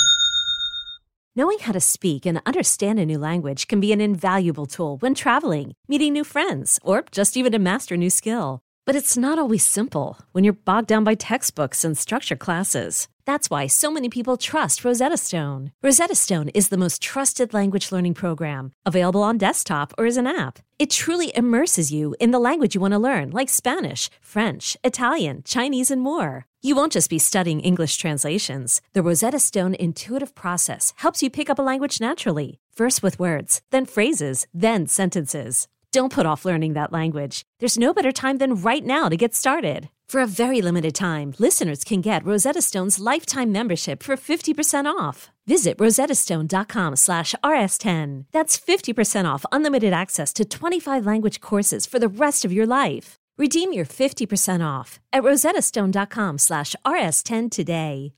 Knowing how to speak and understand a new language can be an invaluable tool when traveling, meeting new friends, or just even to master a new skill. But it's not always simple when you're bogged down by textbooks and structured classes. That's why so many people trust Rosetta Stone. Rosetta Stone is the most trusted language learning program, available on desktop or as an app. It truly immerses you in the language you want to learn, like Spanish, French, Italian, Chinese, and more. You won't just be studying English translations. The Rosetta Stone intuitive process helps you pick up a language naturally, first with words, then phrases, then sentences. Don't put off learning that language. There's no better time than right now to get started. For a very limited time, listeners can get Rosetta Stone's lifetime membership for 50% off. Visit rosettastone.com/rs10. That's 50% off unlimited access to 25 language courses for the rest of your life. Redeem your 50% off at rosettastone.com/rs10 today.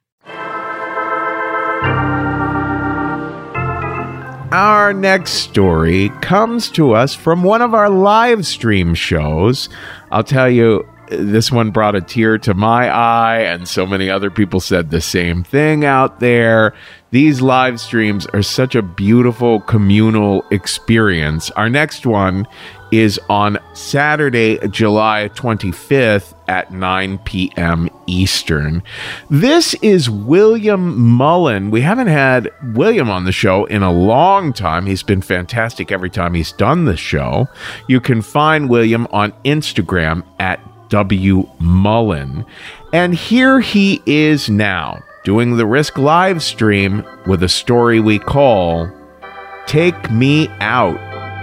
Our next story comes to us from one of our live stream shows. I'll tell you, this one brought a tear to my eye, and so many other people said the same thing out there. These live streams are such a beautiful communal experience. Our next one is on Saturday, July 25th at 9 p.m. Eastern. This is William Mullen. We haven't had William on the show in a long time. He's been fantastic every time he's done the show. You can find William on Instagram at W. Mullen. And here he is now, doing the Risk live stream with a story we call Take Me Out.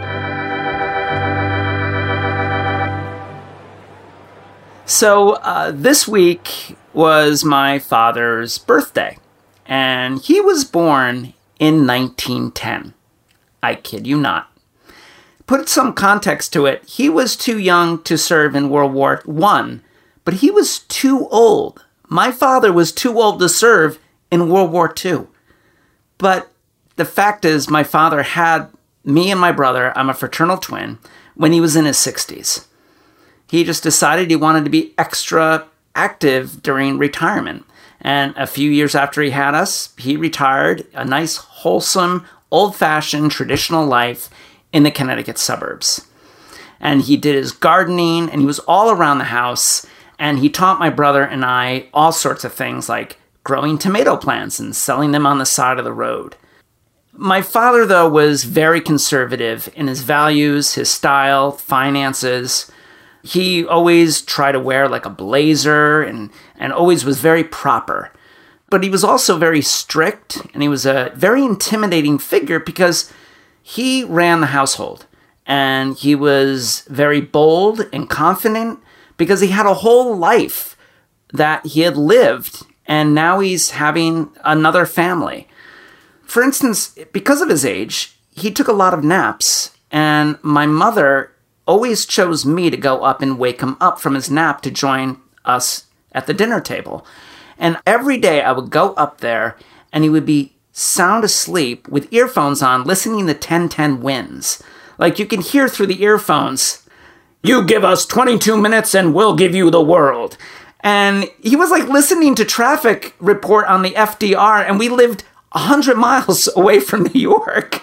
So this week was my father's birthday, and he was born in 1910. I kid you not. Put some context to it, he was too young to serve in World War I, but he was too old. My father was too old to serve in World War II. But the fact is, my father had me and my brother, I'm a fraternal twin, when he was in his 60s. He just decided he wanted to be extra active during retirement. And a few years after he had us, he retired, a nice, wholesome, old-fashioned, traditional life in the Connecticut suburbs. And he did his gardening, and he was all around the house, and he taught my brother and I all sorts of things like growing tomato plants and selling them on the side of the road. My father, though, was very conservative in his values, his style, finances. He always tried to wear like a blazer and always was very proper. But he was also very strict, and he was a very intimidating figure because he ran the household. And he was very bold and confident because he had a whole life that he had lived, and now he's having another family. For instance, because of his age, he took a lot of naps, and my mother always chose me to go up and wake him up from his nap to join us at the dinner table. And every day I would go up there, and he would be sound asleep with earphones on, listening to 1010 Wins. Like, you can hear through the earphones, "You give us 22 minutes and we'll give you the world." And he was like listening to traffic report on the FDR, and we lived 100 miles away from New York.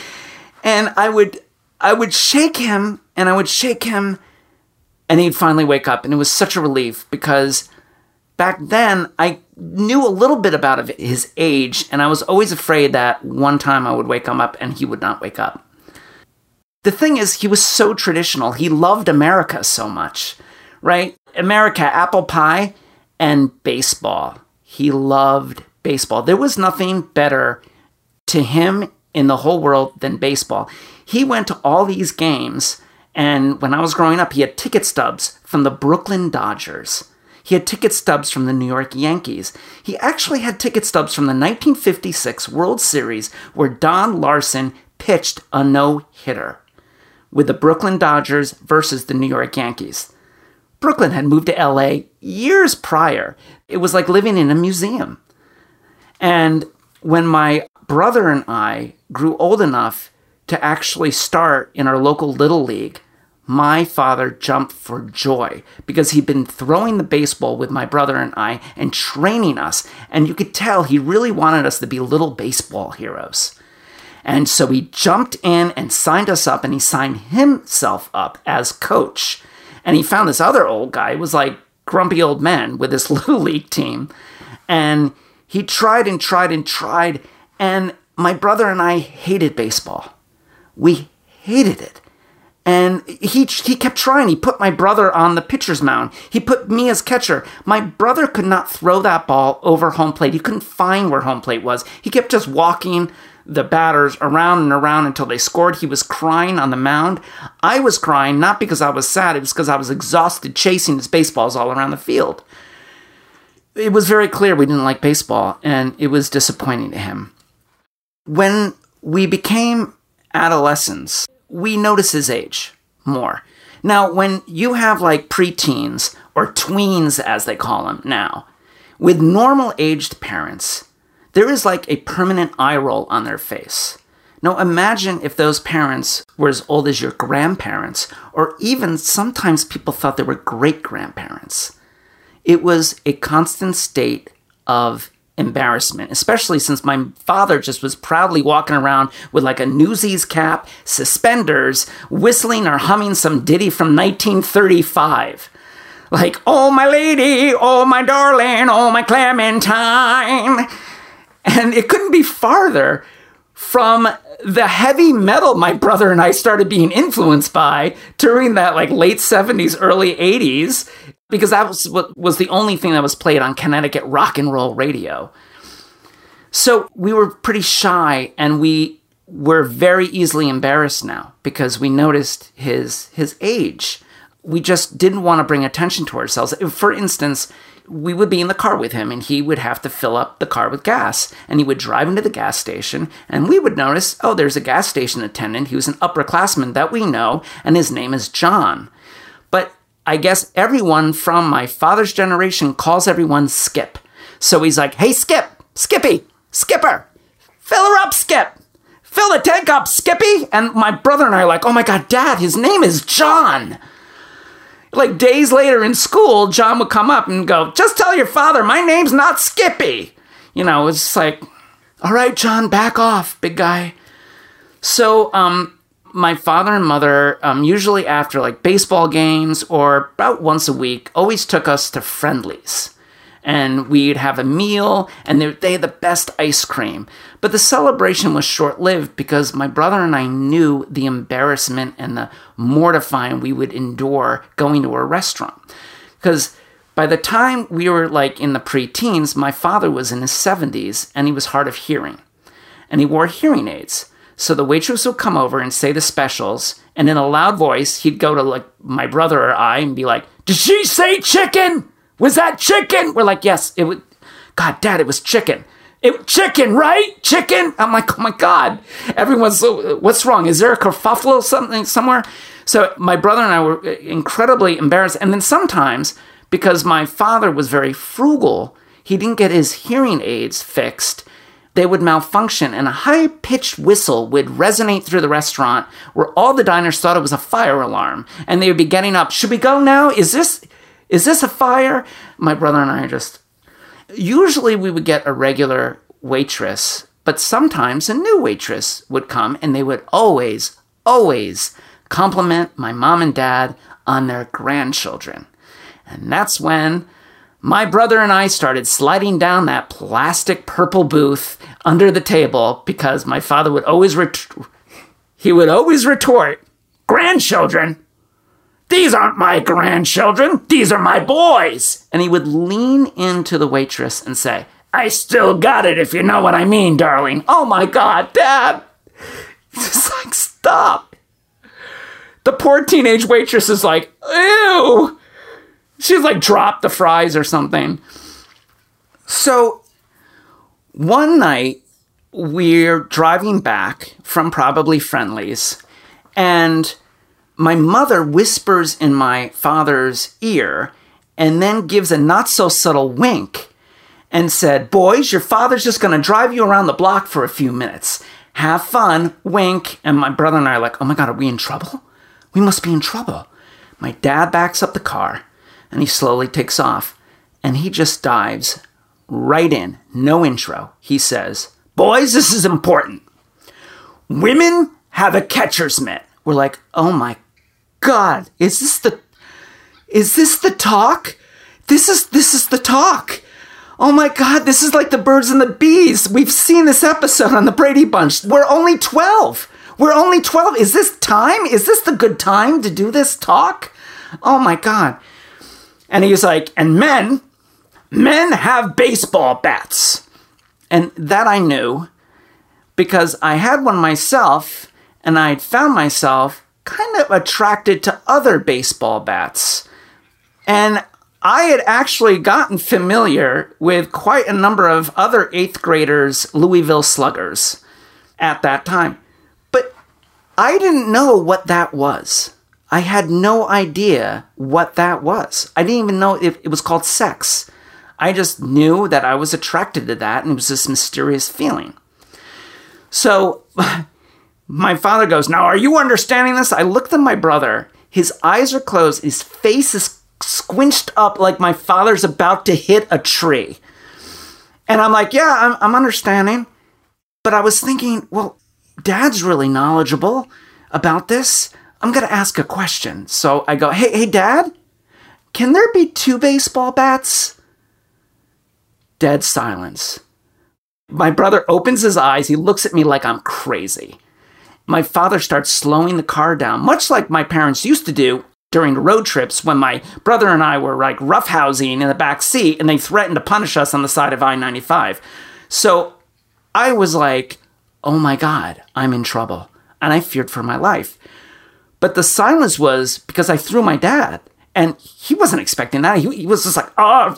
And I would shake him, and I would shake him, and he'd finally wake up. And it was such a relief because back then I knew a little bit about his age, and I was always afraid that one time I would wake him up and he would not wake up. The thing is, he was so traditional. He loved America so much, right? America, apple pie, and baseball. He loved baseball. There was nothing better to him in the whole world than baseball. He went to all these games, and when I was growing up, he had ticket stubs from the Brooklyn Dodgers. He had ticket stubs from the New York Yankees. He actually had ticket stubs from the 1956 World Series where Don Larson pitched a no-hitter with the Brooklyn Dodgers versus the New York Yankees. Brooklyn had moved to LA years prior. It was like living in a museum. And when my brother and I grew old enough to actually start in our local Little League, my father jumped for joy because he'd been throwing the baseball with my brother and I and training us. And you could tell he really wanted us to be little baseball heroes. And so he jumped in and signed us up, and he signed himself up as coach. And he found this other old guy, who was like grumpy old man with this Little League team. And he tried and tried and tried. And my brother and I hated baseball. We hated it. And he kept trying. He put my brother on the pitcher's mound. He put me as catcher. My brother could not throw that ball over home plate. He couldn't find where home plate was. He kept just walking the batters around and around until they scored. He was crying on the mound. I was crying, not because I was sad. It was because I was exhausted chasing his baseballs all around the field. It was very clear we didn't like baseball, and it was disappointing to him. When we became adolescents, we notice his age more. Now, when you have like preteens, or tweens as they call them now, with normal-aged parents, there is like a permanent eye roll on their face. Now imagine if those parents were as old as your grandparents, or even sometimes people thought they were great-grandparents. It was a constant state of embarrassment, especially since my father just was proudly walking around with like a Newsies cap, suspenders, whistling or humming some ditty from 1935. Like, "Oh, my lady, oh, my darling, oh, my Clementine." And it couldn't be farther from the heavy metal my brother and I started being influenced by during that like late 70s, early 80s, because that was what was the only thing that was played on Connecticut rock and roll radio. So we were pretty shy, and we were very easily embarrassed now because we noticed his age. We just didn't want to bring attention to ourselves. For instance, we would be in the car with him, and he would have to fill up the car with gas. And he would drive into the gas station, and we would notice, oh, there's a gas station attendant. He was an upperclassman that we know, and his name is John. But I guess everyone from my father's generation calls everyone Skip. So he's like, "Hey, Skip, Skippy, Skipper, fill her up, Skip. Fill the tank up, Skippy." And my brother and I are like, "Oh my God, Dad, his name is John." Like days later in school, John would come up and go, "Just tell your father, my name's not Skippy." You know, it's just like, "All right, John, back off, big guy." So, my father and mother, usually after like baseball games or about once a week, always took us to friendlies. and we'd have a meal, and they had the best ice cream. But the celebration was short-lived because my brother and I knew the embarrassment and the mortifying we would endure going to a restaurant. Because by the time we were like in the pre-teens, my father was in his 70s, and he was hard of hearing. And he wore hearing aids. So the waitress would come over and say the specials, and in a loud voice, he'd go to like my brother or I and be like, "Did she say chicken? Was that chicken?" We're like, "Yes, it was." "God, Dad, it was chicken. Chicken, right? Chicken?" I'm like, "Oh my God." Everyone's, "What's wrong? Is there a kerfuffle somewhere?" So my brother and I were incredibly embarrassed. And then sometimes, because my father was very frugal, he didn't get his hearing aids fixed. They would malfunction, and a high-pitched whistle would resonate through the restaurant where all the diners thought it was a fire alarm. And they would be getting up. "Should we go now? Is this a fire?" My brother and I usually we would get a regular waitress, but sometimes a new waitress would come, and they would always compliment my mom and dad on their grandchildren. And that's when my brother and I started sliding down that plastic purple booth under the table, because my father would always retort, "Grandchildren? These aren't my grandchildren. These are my boys." And he would lean into the waitress and say, "I still got it, if you know what I mean, darling." Oh my God, Dad. It's like, stop. The poor teenage waitress is like, ew. She's like dropped the fries or something. So one night we're driving back from probably Friendly's, and my mother whispers in my father's ear and then gives a not so subtle wink and said, "Boys, your father's just going to drive you around the block for a few minutes. Have fun," wink. And my brother and I are like, "Oh my God, are we in trouble? We must be in trouble." My dad backs up the car, and he slowly takes off, and he just dives right in, no intro. He says, "Boys, this is important. Women have a catcher's mitt." We're like, "Oh my God, is this the talk? This is the talk. Oh my God, this is like the birds and the bees. We've seen this episode on the Brady Bunch. We're only 12. Is this time? Is this the good time to do this talk? Oh my God." And he was like, "And men have baseball bats." And that I knew, because I had one myself, and I'd found myself kind of attracted to other baseball bats. And I had actually gotten familiar with quite a number of other 8th graders' Louisville Sluggers at that time. But I didn't know what that was. I had no idea what that was. I didn't even know if it was called sex. I just knew that I was attracted to that, and it was this mysterious feeling. So my father goes, "Now, are you understanding this?" I looked at my brother. His eyes are closed. His face is squinched up like my father's about to hit a tree. And I'm like, "Yeah, I'm understanding." But I was thinking, well, Dad's really knowledgeable about this. I'm going to ask a question. So I go, hey, Dad, can there be 2 baseball bats?" Dead silence. My brother opens his eyes. He looks at me like I'm crazy. My father starts slowing the car down, much like my parents used to do during the road trips when my brother and I were like roughhousing in the back seat, and they threatened to punish us on the side of I-95. So I was like, oh my God, I'm in trouble. And I feared for my life. But the silence was because I threw my dad, and he wasn't expecting that. He was just like,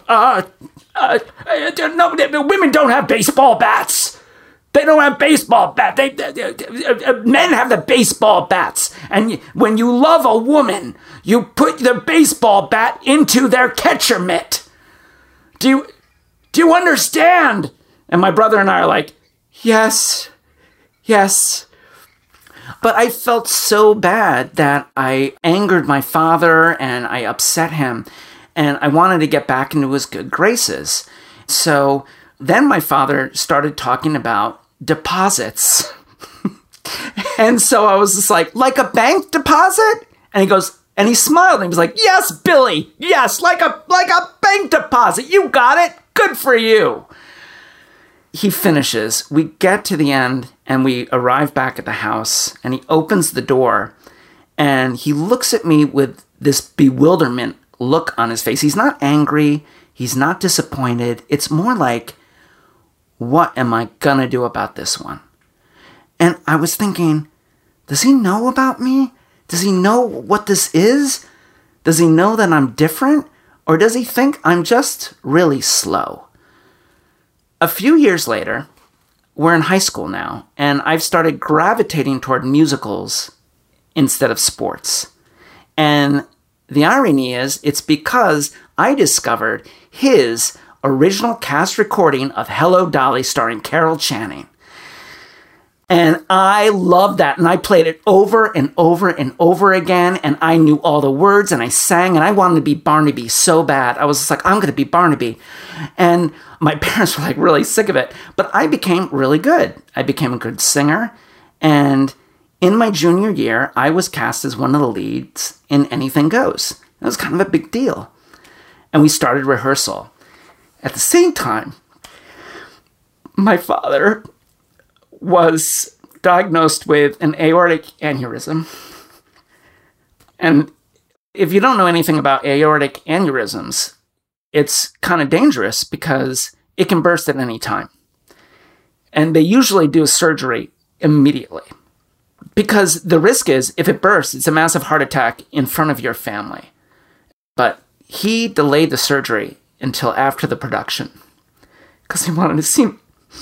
no, women don't have baseball bats. They don't have baseball bats. Men have the baseball bats. And when you love a woman, you put the baseball bat into their catcher mitt. Do you understand? And my brother and I are like, yes. But I felt so bad that I angered my father and I upset him. And I wanted to get back into his good graces. So then my father started talking about deposits. And so I was just like a bank deposit? And he goes, And he smiled and he was like, yes, Billy, yes, like a bank deposit. You got it. Good for you. He finishes. We get to the end and we arrive back at the house and he opens the door and he looks at me with this bewilderment look on his face. He's not angry. He's not disappointed. It's more like, what am I gonna do about this one? And I was thinking, does he know about me? Does he know what this is? Does he know that I'm different? Or does he think I'm just really slow? A few years later, we're in high school now, and I've started gravitating toward musicals instead of sports. And the irony is, it's because I discovered his original cast recording of Hello, Dolly starring Carol Channing. And I loved that, and I played it over and over and over again, and I knew all the words, and I sang, and I wanted to be Barnaby so bad. I was just like, I'm going to be Barnaby. And my parents were like really sick of it, but I became really good. I became a good singer, and in my junior year, I was cast as one of the leads in Anything Goes. It was kind of a big deal. And we started rehearsal. At the same time, my father was diagnosed with an aortic aneurysm. And if you don't know anything about aortic aneurysms, it's kind of dangerous because it can burst at any time. And they usually do surgery immediately. Because the risk is, if it bursts, it's a massive heart attack in front of your family. But he delayed the surgery until after the production because he wanted to see me.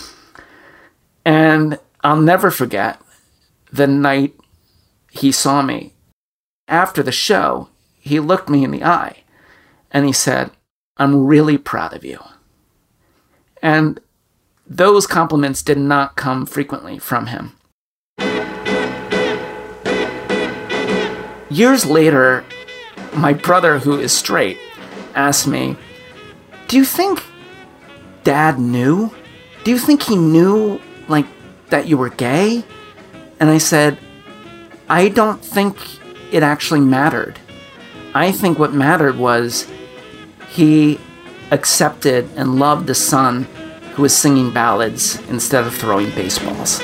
And I'll never forget the night he saw me. After the show, he looked me in the eye and he said, I'm really proud of you. And those compliments did not come frequently from him. Years later, my brother, who is straight, asked me, do you think Dad knew? Do you think he knew, like, that you were gay? And I said, I don't think it actually mattered. I think what mattered was he accepted and loved the son who was singing ballads instead of throwing baseballs.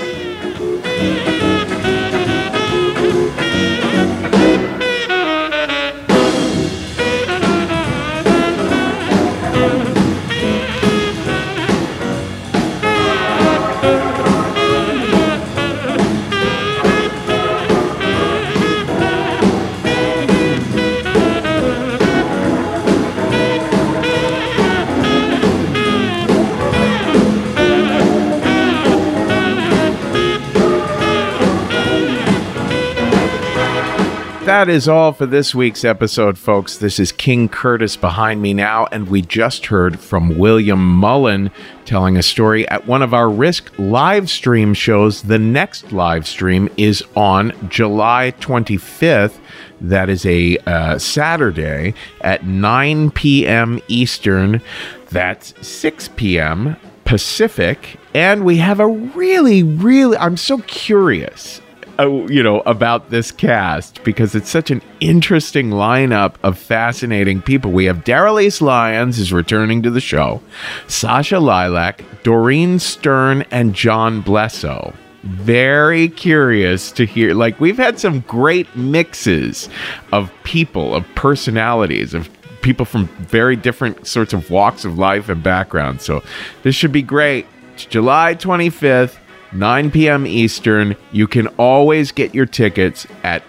That is all for this week's episode, folks. This is King Curtis behind me now, and we just heard from William Mullen telling a story at one of our Risk live stream shows. The next live stream is on July 25th. That is a Saturday at 9 p.m. Eastern. That's 6 p.m. Pacific. And we have a really, I'm so curious about this cast because it's such an interesting lineup of fascinating people. We have Daryl Lyons is returning to the show, Sasha Lilac, Doreen Stern, and John Blesso. Very curious to hear. Like, we've had some great mixes of people, of personalities, of people from very different sorts of walks of life and backgrounds. So this should be great. It's July 25th. 9 p.m. Eastern. You can always get your tickets at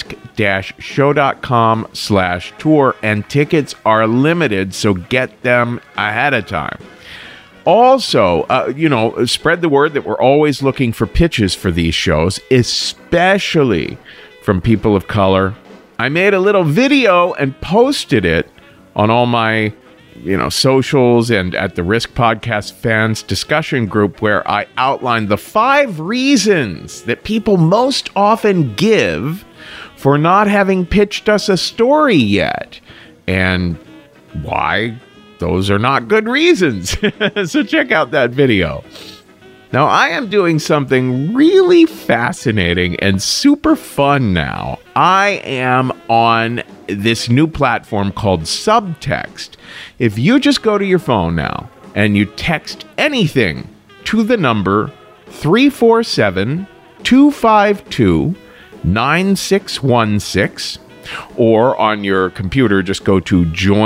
risk-show.com/tour, and tickets are limited, so get them ahead of time. Also, spread the word that we're always looking for pitches for these shows, especially from people of color. I made a little video and posted it on all my socials and at the Risk Podcast fans discussion group, where I outlined the 5 reasons that people most often give for not having pitched us a story yet, and why those are not good reasons. So check out that video. Now, I am doing something really fascinating and super fun now. I am on this new platform called Subtext. If you just go to your phone now and you text anything to the number 347-252-9616, or on your computer, just go to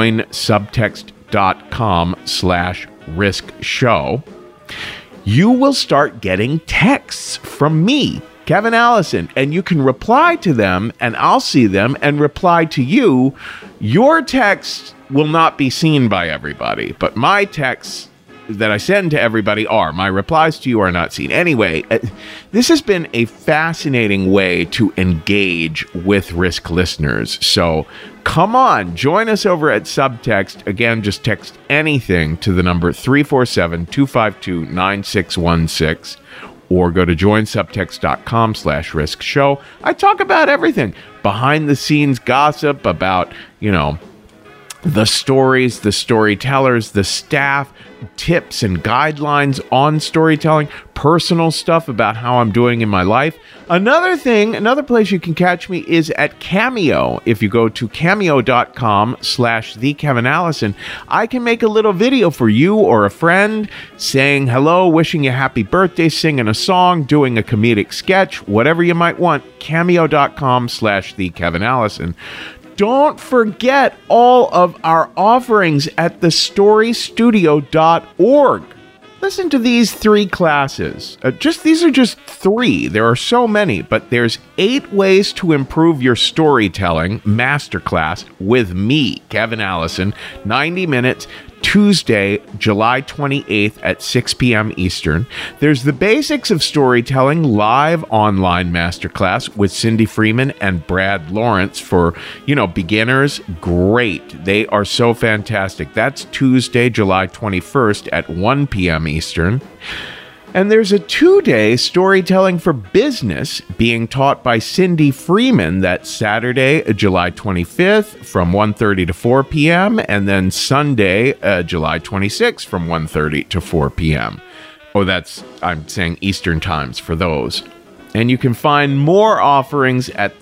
joinsubtext.com/risk show, you will start getting texts from me, Kevin Allison, and you can reply to them, and I'll see them and reply to you. Your texts will not be seen by everybody, but my texts that I send to everybody are. My replies to you are not seen. Anyway, this has been a fascinating way to engage with Risk listeners. So come on, join us over at Subtext. Again, just text anything to the number 347-252-9616 or go to joinsubtext.com/risk show. I talk about everything. Behind the scenes gossip about, the stories, the storytellers, the staff, tips and guidelines on storytelling, personal stuff about how I'm doing in my life. Another place you can catch me is at Cameo. If you go to cameo.com/thekevinallison, I can make a little video for you or a friend saying hello, wishing you happy birthday, singing a song, doing a comedic sketch, whatever you might want. Cameo.com/thekevinallison. Don't forget all of our offerings at thestorystudio.org. Listen to these 3 classes. These are just 3. There are so many, but there's 8 ways to improve your storytelling masterclass with me, Kevin Allison, 90 minutes, Tuesday, July 28th at 6 p.m. Eastern. There's the Basics of Storytelling live online masterclass with Cindy Freeman and Brad Lawrence for, beginners. Great. They are so fantastic. That's Tuesday, July 21st at 1 p.m. Eastern. And there's a 2-day Storytelling for Business being taught by Cindy Freeman. That's Saturday, July 25th from 1:30 to 4 p.m. And then Sunday, July 26th from 1:30 to 4 p.m. I'm saying Eastern times for those. And you can find more offerings at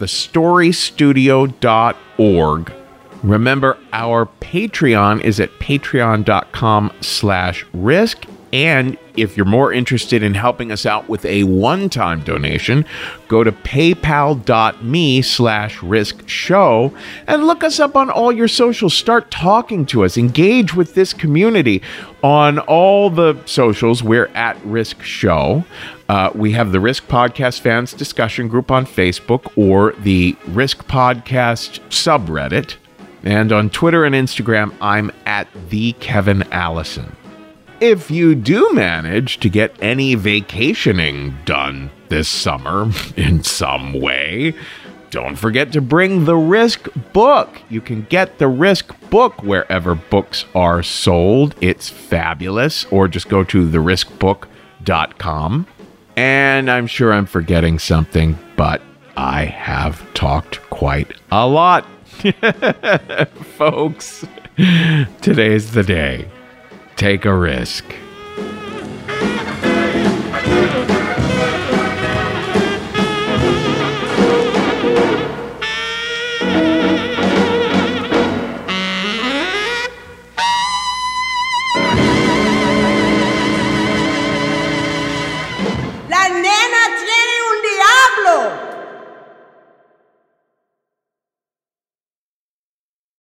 thestorystudio.org. Remember, our Patreon is at patreon.com/risk. And if you're more interested in helping us out with a one-time donation, go to paypal.me/risk show and look us up on all your socials. Start talking to us. Engage with this community on all the socials. We're at Risk Show. We have the Risk Podcast Fans Discussion Group on Facebook or the Risk Podcast subreddit. And on Twitter and Instagram, I'm at @TheKevinAllison. If you do manage to get any vacationing done this summer in some way, don't forget to bring the Risk book. You can get the Risk book wherever books are sold. It's fabulous. Or just go to theriskbook.com. And I'm sure I'm forgetting something, but I have talked quite a lot. Folks, today's the day. Take a risk.